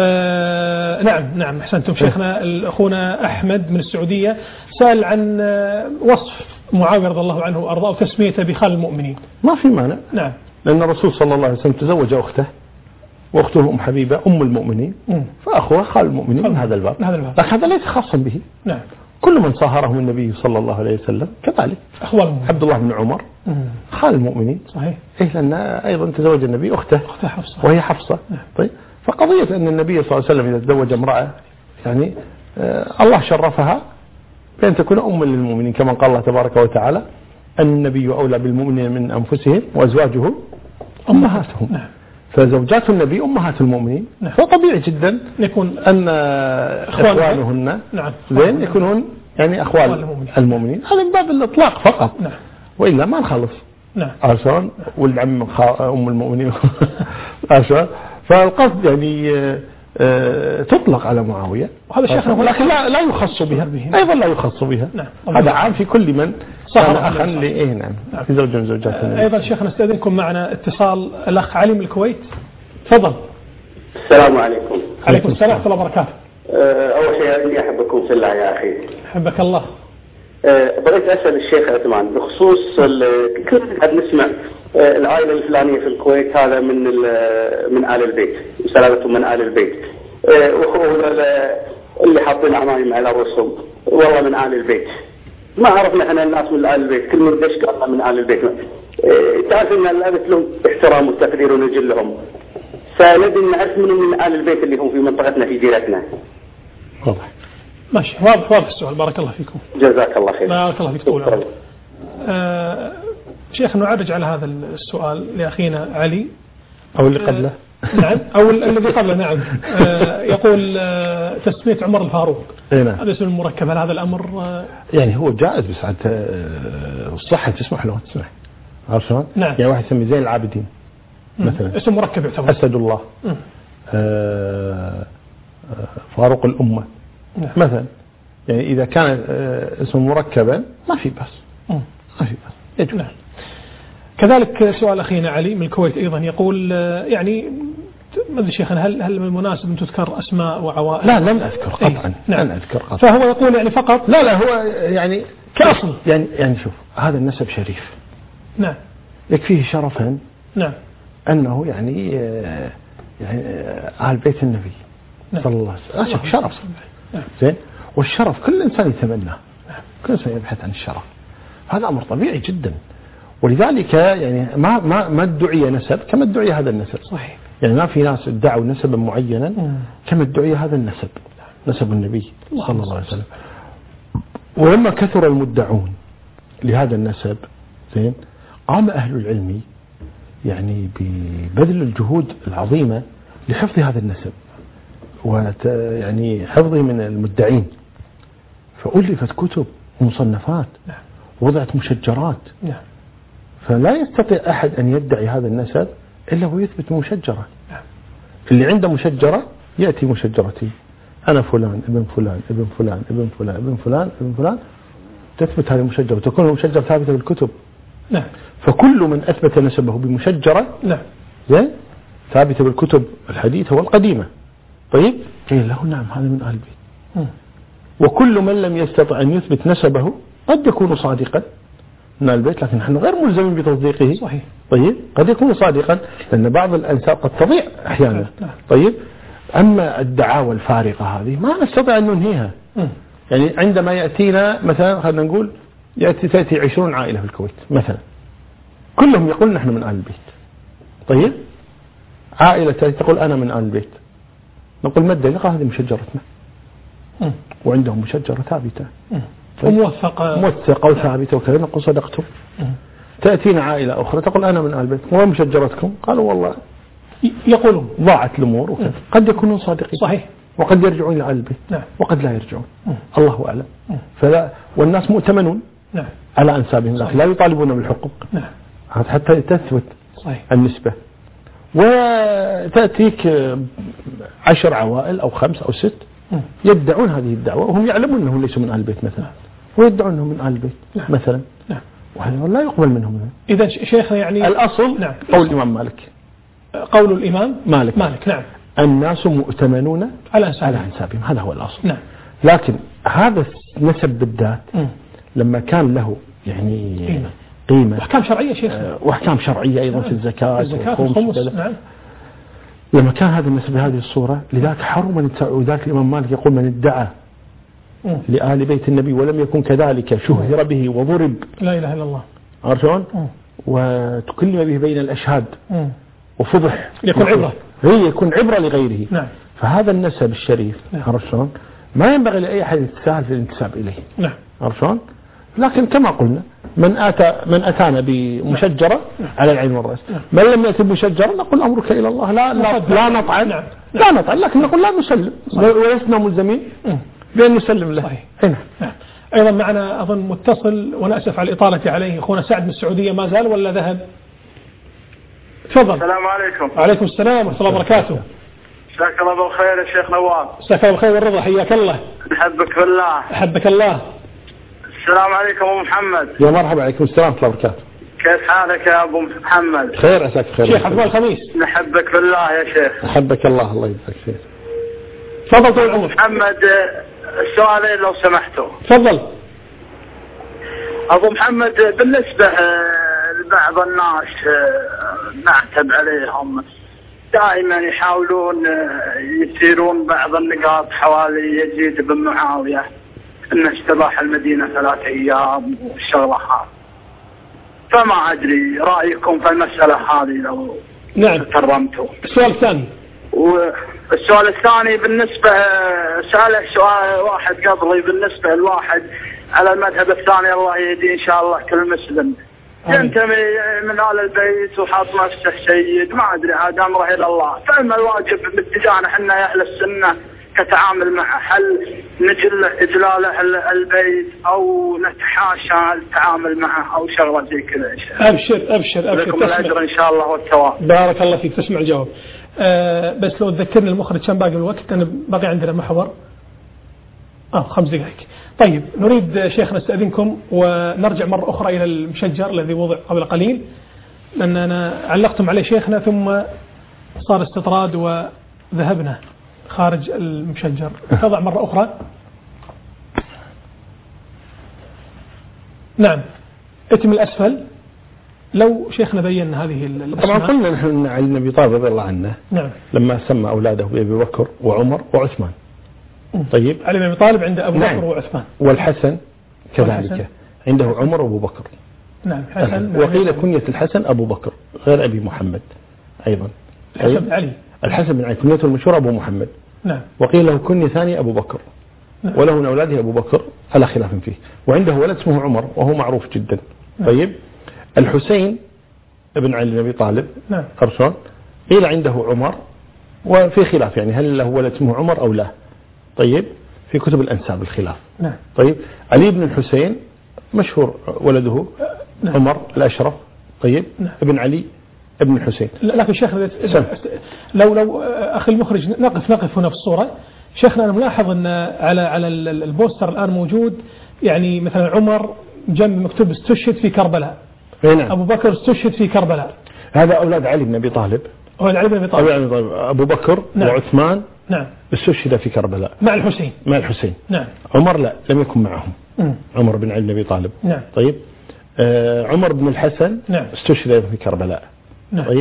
A: آه نعم نعم أحسنتم. شيخنا أخونا أحمد من السعودية سأل عن وصف معاوية رضي الله عنه وأرضاه وتسميته بخال المؤمنين.
B: ما في مانع.
A: نعم.
B: لأن الرسول صلى الله عليه وسلم تزوج أخته وأخته أم حبيبة أم المؤمنين م. فأخوها خال المؤمنين من هذا الباب.
A: هذا الباب.
B: لكن هذا ليس خاصا به.
A: نعم.
B: كل من صاهرهم النبي صلى الله عليه وسلم كذلك.
A: أخوال
B: عبد الله بن عمر م. خال المؤمنين.
A: صحيح.
B: إيه لأن أيضا تزوج النبي أخته
A: أخته حفصة
B: وهي حفصة.
A: نعم.
B: طيب فقضية أن النبي صلى الله عليه وسلم إذا تزوج امرأة يعني آه الله شرفها بأن تكون أم للمؤمنين كما قال الله تبارك وتعالى النبي أولى بالمؤمنين من أنفسهم وأزواجه أمهاتهم.
A: نعم.
B: فزوجات النبي أمهات المؤمنين. نعم. فطبيعي جدا
A: يكون
B: أن إخوانهن
A: نعم.
B: زين يكونون يعني أخوان المؤمنين. المؤمنين هذا من باب الإطلاق فقط.
A: نعم.
B: وإلا ما نخلص.
A: نعم.
B: عشان والعم أم المؤمنين عشان فالقصد يعني أه تطلق على معاوية
A: وهذا الشيخ
B: لكن لا لا يخص بها أيضا لا يخص بها.
A: نعم.
B: هذا عام في كل من كان أخا لإيه نعم في زوج من زوجات النبي.
A: أيضا شيخنا استأذنكم معنا اتصال الأخ علي من الكويت. تفضل.
I: السلام عليكم.
A: عليكم السلام ورحمة الله وبركاته.
I: أول شيء أني أحبكم في الله يا أخي.
A: أحبك الله.
I: بغيت أسأل الشيخ عثمان بخصوص كنا قاعد نسمع العائلة الفلانية في الكويت هذا من من آل البيت سلالتهم من آل البيت اللي حاطين عمايم على رؤوسهم والله من آل البيت ما عرفنا احنا الناس من آل البيت كل من دش قالنا من آل البيت تعرف ان الأبت لهم احترام والتقدير ونجل لهم فنبي نعرف من من آل البيت اللي هم في منطقتنا في ديرتنا.
B: واضح.
A: ماشي واضح واضح السؤال. بارك الله فيكم.
I: جزاك الله خير.
A: بارك الله فيك طول عمرك. آه شيخ نعرج على هذا السؤال لأخينا علي
B: أو اللي قبله.
A: آه نعم أو الذي قبله نعم. آه يقول آه تسمية عمر الفاروق.
B: نعم.
A: هذا اسم المركب هل هذا الأمر آه
B: يعني هو جائز بس عاد الصحة تسمح له تسمح. عرفت؟
A: نعم.
B: يعني واحد يسمي زين العابدين مثلا.
A: اسم مركب يعتبر.
B: أسد الله. آه فاروق الأمة. نعم. مثلا يعني إذا كان اسم مركبا ما في بس ما في بس يجوز.
A: نعم. كذلك سؤال أخينا علي من الكويت أيضا يقول يعني ما أدري شيخنا هل هل من المناسب أن تذكر أسماء وعوائل؟
B: لا لن أذكر قطعا.
A: أيه؟ نعم.
B: لن أذكر قطعا.
A: فهو يقول يعني فقط
B: لا لا هو يعني كأصل يعني يعني شوف هذا النسب شريف.
A: نعم.
B: يكفيه شرفا.
A: نعم.
B: أنه يعني يعني أهل بيت النبي نعم. صلى الله عليه وسلم شرف نعم. زين، والشرف كل إنسان يتمناه، كل إنسان يبحث عن الشرف، هذا أمر طبيعي جدا. ولذلك يعني ما ما ما ادعي نسب كما ادعي هذا النسب. صحيح. يعني ما في ناس ادعوا نسبا معينا كما ادعي هذا النسب، نسب النبي صلى الله عليه وسلم. ولما كثر المدعون لهذا النسب زين، قام أهل العلم يعني ببذل الجهود العظيمة لحفظ هذا النسب وت يعني حفظه من المدعين، فألفت كتب ومصنفات ووضعت مشجرات، فلا يستطيع أحد أن يدعي هذا النسب إلا ويثبت مشجرة. اللي عنده مشجرة يأتي مشجرتي، أنا فلان ابن فلان ابن فلان ابن فلان ابن فلان ابن فلان، تثبت هذه المشجرة وتكون المشجرة ثابتة بالكتب. نعم. فكل من أثبت نسبه بمشجرة نعم زين ثابتة بالكتب الحديثة والقديمة، طيب قيل له نعم هذا من أهل البيت. وكل من لم يستطع أن يثبت نسبه قد يكون صادقا من أهل البيت، لكن نحن غير ملزمين بتصديقه. صحيح. طيب قد يكون صادقا لأن بعض الأنساب قد تضيع أحيانا. طيب أما الدعاوى الفارقة هذه ما نستطيع أن ننهيها. يعني عندما يأتينا مثلا خلينا نقول يأتي تأتي عشرون عائلة في الكويت مثلا، كلهم يقول نحن من آل البيت. طيب عائلة تقول أنا من آل البيت، نقول ما الدليل؟ هذه مشجرتنا وعندهم مشجرة ثابتة
A: وموثقة
B: موثقة وثابتة وكذا، نقول صدقتم. تأتينا عائلة أخرى تقول أنا من آل البيت، وين مشجرتكم؟ قالوا والله
A: يقولون
B: ضاعت الأمور وكذا. قد يكونون صادقين
A: صحيح،
B: وقد يرجعون إلى آل البيت نعم. وقد لا يرجعون م. الله أعلم. فلا والناس مؤتمنون نعم. على أنسابهم، لا يطالبون بالحقوق نعم. حتى تثبت صحيح. النسبة. وتأتيك عشر عوائل أو خمس أو ست م. يدعون هذه الدعوة وهم يعلمون أنهم ليسوا من آل البيت مثلا نعم. ويدعون أنهم من آل البيت نعم. مثلا نعم. وهذا لا يقبل منهم.
A: إذا شيخنا يعني
B: الأصل نعم. قول الإمام مالك،
A: قول الإمام
B: مالك
A: مالك نعم،
B: الناس مؤتمنون
A: على أنسابهم.
B: على أنسابهم، هذا هو الأصل نعم. لكن هذا النسب بالذات م. لما كان له يعني قيمة, قيمة
A: وأحكام شرعية شيخ
B: آه وأحكام شرعية أيضا نعم. في الزكاة
A: والخمس نعم.
B: لما كان هذا النسب بهذه الصورة لذلك حرم من وذلك الإمام مالك يقول من ادعى م. لآل بيت النبي ولم يكن كذلك شهر به وضرب،
A: لا إله إلا الله،
B: عرفون، وتكلم به بين الأشهاد م. وفضح،
A: يكون عبرة،
B: هي يكون عبرة لغيره
A: نعم.
B: فهذا النسب الشريف نعم. عرفون ما ينبغي لأي أحد يتساهل في الانتساب إليه نعم. عرفون. لكن كما قلنا من أتى من أتانا بمشجرة نعم. على العين والرأس نعم. من لم يأتي بمشجرة نقول أمرك إلى الله، لا لا, لا نطعن نعم. لا نطعن، لكن نقول لا نسلم ولسنا ملزمين بأن نسلم له.
A: صحيح. هنا نعم. أيضا معنا أظن متصل وأنا أسف على الإطالة عليه، أخونا سعد من السعودية، ما زال ولا ذهب؟ تفضل.
J: السلام عليكم.
A: وعليكم السلام ورحمة الله وبركاته.
J: جزاك الله بالخير يا شيخ نواف.
A: جزاك الله بالخير والرضا، حياك الله.
J: نحبك بالله.
A: أحبك الله.
J: السلام عليكم أبو محمد.
B: يا مرحبا، عليكم السلام ورحمة الله وبركاته.
J: كيف حالك يا أبو محمد؟
B: خير عساك خير.
A: شيخ عبد الخميس.
J: نحبك بالله يا شيخ.
B: أحبك الله، الله يجزاك خير.
A: تفضل طول عمرك.
J: محمد السؤالين لو سمحتوا.
A: تفضل.
J: أبو محمد بالنسبة لبعض الناس نعتب عليهم دائما يحاولون يثيرون بعض النقاط حوالي يزيد بن معاوية انه استباح المدينة ثلاثة ايام والشغلة هذه، فما ادري رأيكم في المسألة هذه لو
A: نعم
J: تكرمتوا.
A: السؤال الثاني
J: والسؤال الثاني بالنسبة سأله سؤال واحد قبلي بالنسبة لواحد على المذهب الثاني الله يهدي ان شاء الله كل مسلم ينتمي من آل البيت وحاط نفسه سيد، ما أدري هذا أمره إلى الله، فإما الواجب باتجاهنا إحنا يا أهل السنة كتعامل معه، هل نجل إجلاله البيت أو نتحاشى التعامل معه أو شغلة زي كذا إن شاء الله.
A: أبشر أبشر أبشر.
J: لكم الأجر إن شاء الله والثواب.
A: بارك الله فيك، تسمع الجواب. أه بس لو تذكرني المخرج كم باقي الوقت، أنا باقي عندنا محور آه خمس دقائق. طيب نريد شيخنا نستأذنكم ونرجع مرة أخرى إلى المشجر الذي وضع قبل قليل، لأننا علقتم عليه شيخنا ثم صار استطراد وذهبنا خارج المشجر. تضع مرة أخرى. نعم اتم الأسفل لو شيخنا بين هذه الأسماء.
B: طبعا قلنا نحن أن علي بن أبي طالب رضي الله عنه
A: نعم.
B: لما سمى أولاده بأبي بكر وعمر وعثمان. طيب
A: علي بن أبي طالب عنده أبو
B: نعم.
A: بكر وعثمان.
B: والحسن كذلك
A: والحسن.
B: عنده عمر وأبو بكر.
A: نعم. حسن.
B: وقيل كنية الحسن أبو بكر غير أبي محمد أيضا.
A: الحسن بن علي.
B: الحسن بن علي كنيته المشهورة أبو محمد.
A: نعم.
B: وقيل له كنية ثانية أبو بكر. نعم. وله من أولاده أبو بكر على خلاف فيه. وعنده ولد اسمه عمر وهو معروف جدا. نعم. طيب الحسين ابن علي بن أبي طالب.
A: نعم.
B: أرسل قيل عنده عمر وفي خلاف يعني هل له ولد اسمه عمر أو لا. طيب في كتب الأنساب الخلاف.
A: نعم.
B: طيب علي بن الحسين مشهور ولده. نعم. عمر الأشرف. طيب نعم. ابن علي ابن الحسين.
A: لكن شيخنا لو لو أخي المخرج نقف نقف هنا في الصورة. شيخنا أنا ملاحظ أن على على البوستر الآن موجود يعني مثلا عمر جنب مكتوب استشهد في كربلاء.
B: نعم.
A: أبو بكر استشهد في كربلاء.
B: هذا أولاد علي بن أبي طالب.
A: هو علي بن أبي طالب.
B: أبو بكر. نعم. وعثمان.
A: نعم.
B: استشهد في كربلاء.
A: مع الحسين.
B: مع الحسين.
A: نعم.
B: عمر لا لم يكن معهم.
A: م.
B: عمر بن علي بن أبي طالب.
A: نعم.
B: طيب آه عمر بن الحسن.
A: نعم.
B: استشهد في كربلاء.
A: نعم.
B: طيب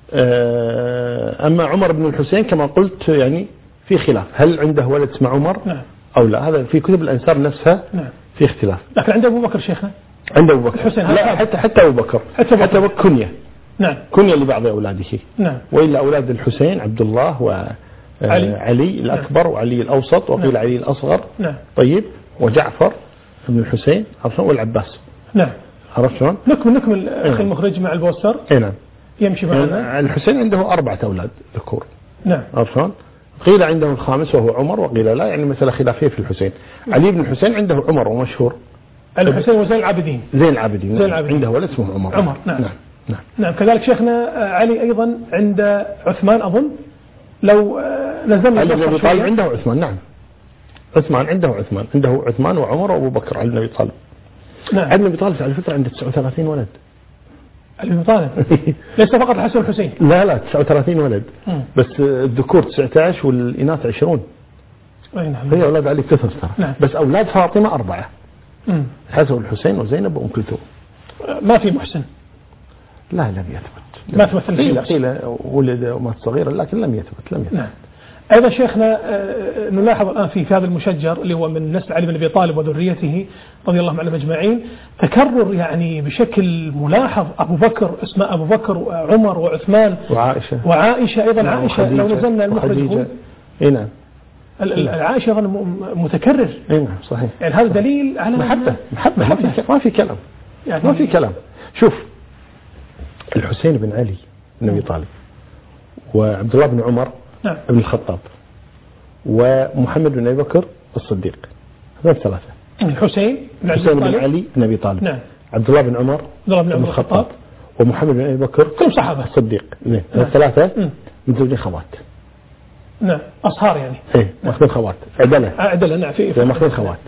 B: آه أما عمر بن الحسين كما قلت يعني في خلاف هل عنده ولد اسمه عمر.
A: نعم.
B: أو لا هذا في كتب الأنساب نفسها.
A: نعم.
B: في اختلاف.
A: لكن عنده أبو بكر شيخنا.
B: عنده أبو بكر.
A: الحسين
B: لا حتى حتى أبو بكر.
A: حتى أبو بكر.
B: حتى كنية.
A: نعم.
B: كنية لبعض أولاده.
A: نعم.
B: وإلا أولاد الحسين عبد الله وعلي علي الأكبر. نعم. وعلي الأوسط وقيل. نعم. علي الأصغر.
A: نعم.
B: طيب وجعفر ابن الحسين والعباس.
A: نعم.
B: عرفت شلون؟
A: نكمل نكمل أخي المخرج مع البوستر.
B: اي نعم.
A: يمشي معنا.
B: الحسين عنده أربعة أولاد ذكور.
A: نعم.
B: عرفت شلون؟ قيل عنده الخامس وهو عمر وقيل لا يعني مثل خلافية في الحسين. علي بن الحسين عنده عمر ومشهور.
A: الحسين وزين العابدين.
B: زين العابدين.
A: زين العابدين.
B: عنده ولد اسمه عمر.
A: عمر. نعم.
B: نعم. نعم.
A: نعم. كذلك شيخنا علي أيضا عند عثمان أظن لو نزلنا.
B: علي بن أبي طالب عنده عثمان. نعم. عثمان عنده عثمان عنده عثمان وعمر وأبو بكر. علي بن أبي طالب.
A: نعم.
B: علي بن أبي طالب على فكرة عنده تسعة وثلاثين ولد.
A: علي بن طالب ليس فقط الحسن والحسين.
B: لا لا تسعة وثلاثين ولد.
A: م.
B: بس الذكور تسعة عشر والإناث عشرون.
A: أي نعم.
B: هي أولاد علي كثر ترى.
A: نعم.
B: بس أولاد فاطمة أربعة.
A: م.
B: الحسن والحسين وزينب وأم كلثوم.
A: ما في محسن.
B: لا لم يثبت.
A: ما تمثل
B: قيل قيل ولد ومات صغيرا لكن لم يثبت لم يثبت.
A: نعم. أيضا شيخنا نلاحظ الآن في هذا المشجر اللي هو من نسل علي بن أبي طالب وذريته رضي الله عنهم أجمعين تكرر يعني بشكل ملاحظ أبو بكر اسماء أبو بكر وعمر وعثمان
B: وعائشة
A: وعائشة أيضا. نعم. عائشة لو نزلنا المخرج.
B: اي نعم.
A: العائشة أيضا متكرر.
B: اي نعم صحيح.
A: يعني هذا دليل على
B: محبة محبة ما في ما في كلام يعني ما في كلام. شوف الحسين بن علي بن أبي طالب وعبد الله بن عمر.
A: نعم.
B: ابن الخطاب ومحمد بن أبي بكر الصديق. هذول ثلاثة.
A: الحسين بن,
B: حسين بن علي بن أبي طالب.
A: نعم.
B: عبد الله بن عمر
A: بن
B: الخطاب ومحمد بن أبي بكر
A: كلهم صحابة
B: الصديق. نعم. الثلاثة متزوجين خوات.
A: نعم. أصهار يعني.
B: إيه ماخذين خوات. عدلة.
A: عدلة نعم في.
B: ماخذين خوات.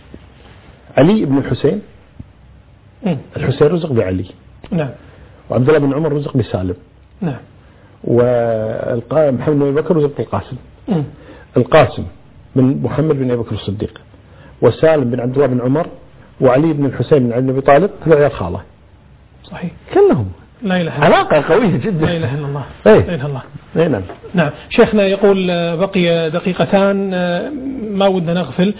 B: علي بن الحسين.
A: م.
B: الحسين رزق بعلي.
A: نعم.
B: وعبد الله بن عمر رزق بسالم.
A: نعم.
B: ومحمد بن أبي بكر رزق بالقاسم.
A: م.
B: القاسم بن محمد بن أبي بكر الصديق وسالم بن عبد الله بن عمر وعلي بن الحسين بن علي بن أبي طالب هذا عيال خالة.
A: صحيح.
B: كلهم.
A: لا إله إلا
B: علاقة قوية جدا.
A: لا إله إلا الله.
B: ايه.
A: لا إله إلا الله.
B: ايه نعم.
A: نعم. شيخنا يقول بقي دقيقتان ما ودنا نغفل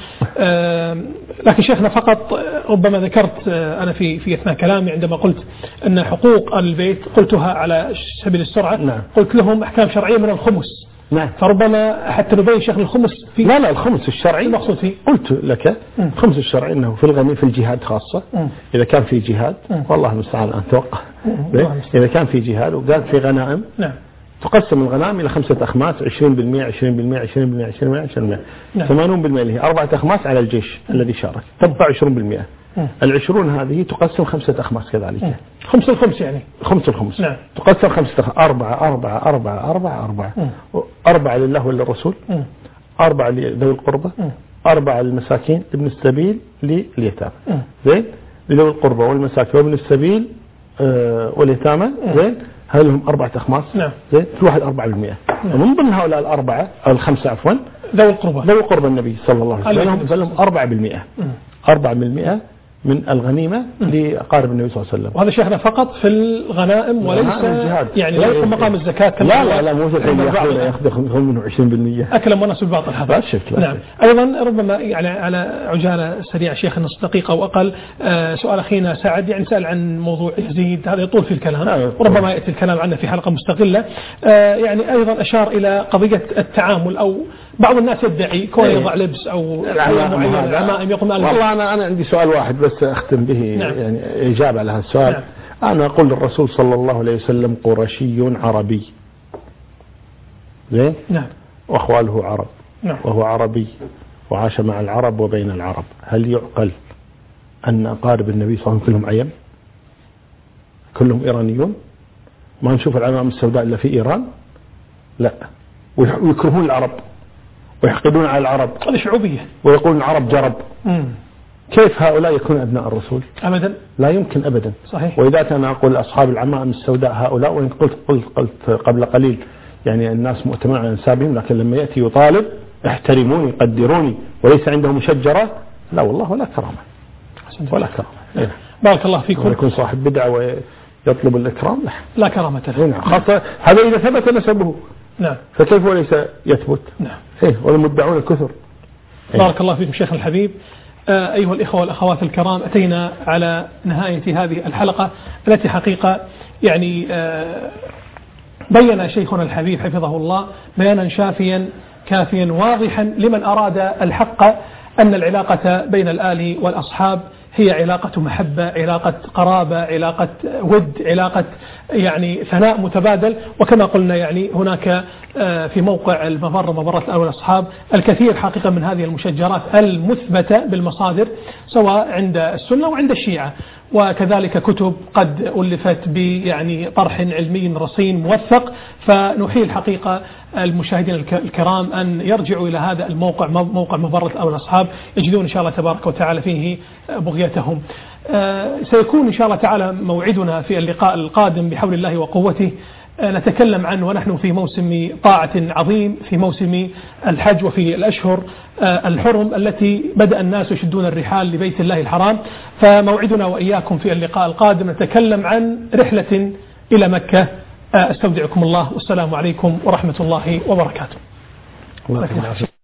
A: لكن شيخنا فقط ربما ذكرت أنا في في أثناء كلامي عندما قلت أن حقوق البيت قلتها على سبيل السرعة.
B: نعم.
A: قلت لهم أحكام شرعية من الخمس.
B: نعم.
A: فربما حتى نبين شيخ الخمس
B: في لا لا الخمس الشرعي
A: المقصود فيه
B: قلت لك. م. الخمس الشرعي انه في الغني في الجهاد خاصة. م. اذا كان في جهاد م. والله المستعان ان توقع. اذا كان في جهاد وقال في غنائم.
A: نعم.
B: تقسم الغنائم الى خمسة اخماس عشرين بالمئة عشرين بالمئة عشرين بالمئة عشرين بالمئة عشرين بالمئة
A: نعم.
B: ثمانون بالمئة اللي هي أربعة أخماس على الجيش م. الذي شارك تبقى عشرون بالمئة. العشرون هذه تقسم خمسة أخماس كذلك. م.
A: خمس الخمس يعني.
B: خمس الخمس.
A: نعم.
B: تقسم خمسة أخماس أربعة أربعة أربعة أربعة أربعة. م. أربعة لله وللرسول. م. أربعة لذوي القربى. م. أربعة للمساكين ابن السبيل لليتامى. زين لذوي القربى والمساكين وابن السبيل آه واليتامى. زين هذه لهم أربعة أخماس.
A: نعم.
B: زين كل واحد أربعة بالمئة. نعم. ومن ضمن هؤلاء الأربعة أو الخمسة عفوا
A: ذوي القربى.
B: ذوي القربى النبي صلى الله عليه وسلم فلهم أربعة بالمئة. أربعة بالمئة من الغنيمة لأقارب النبي صلى الله عليه وسلم.
A: وهذا شيخنا فقط في الغنائم وليس يعني ليس مقام الزكاة كما
B: لا لا لا مو الحين يأخذ منه عشرين بالمئة
A: أكلا ونص بالباطل هذا. نعم. أيضا ربما يعني على عجالة سريعة شيخ نص دقيقة أو أقل آه سؤال أخينا سعد يعني سأل عن موضوع يزيد هذا يطول في الكلام وربما يأتي الكلام عنه في حلقة مستقلة. آه يعني أيضا أشار إلى قضية التعامل أو بعض الناس يدعي كون يضع لبس أو العمائم يقوم
B: والله أنا أنا عندي سؤال واحد بس أختم به. نعم. يعني إجابة على هذا السؤال. نعم. أنا أقول الرسول صلى الله عليه وسلم قرشي عربي زين.
A: نعم.
B: وأخواله عرب.
A: نعم.
B: وهو عربي وعاش مع العرب وبين العرب. هل يعقل أن أقارب النبي صلى الله عليه وسلم كلهم عيم كلهم إيرانيون ما نشوف العمائم السوداء إلا في إيران؟ لا. ويكرهون العرب ويحقدون على العرب.
A: هذه شعوبية.
B: ويقولون العرب جرب.
A: مم.
B: كيف هؤلاء يكونون أبناء الرسول؟
A: أبدا.
B: لا يمكن أبدا.
A: صحيح.
B: وإذا كان أقول أصحاب العمائم السوداء هؤلاء وإن قلت, قلت, قلت قبل قليل يعني الناس مؤتمنون على انسابهم لكن لما يأتي يطالب احترموني قدروني وليس عنده مشجرة لا والله ولا كرامة ولا كرامة.
A: إيه. بارك الله فيكم.
B: يكون صاحب بدعة ويطلب الإكرام لا,
A: لا كرامة له.
B: خاصة هذا إذا ثبت نسبه.
A: نعم.
B: فكيف وليس يثبت؟
A: نعم.
B: إيه والمدعون الكثر.
A: إيه. بارك الله فيكم شيخ الحبيب. آه أيها الإخوة والأخوات الكرام أتينا على نهاية هذه الحلقة التي حقيقة يعني آه بين شيخنا الحبيب حفظه الله بيانا شافيا كافيا واضحا لمن أراد الحق أن العلاقة بين الآل والأصحاب هي علاقة محبة علاقة قرابة علاقة ود علاقة يعني ثناء متبادل. وكما قلنا يعني هناك في موقع الممر ممرة الآل والأصحاب الكثير حقيقة من هذه المشجرات المثبتة بالمصادر سواء عند السنة وعند الشيعة وكذلك كتب قد ألفت يعني طرح علمي رصين موثق. فنحيل الحقيقة المشاهدين الكرام أن يرجعوا إلى هذا الموقع موقع ممرة الآل والأصحاب يجدون إن شاء الله تبارك وتعالى فيه بغيتهم. سيكون إن شاء الله تعالى موعدنا في اللقاء القادم بحول الله وقوته نتكلم عنه ونحن في موسم طاعة عظيم في موسم الحج وفي الأشهر الحرم التي بدأ الناس يشدون الرحال لبيت الله الحرام. فموعدنا وإياكم في اللقاء القادم نتكلم عن رحلة إلى مكة. استودعكم الله والسلام عليكم ورحمة الله وبركاته.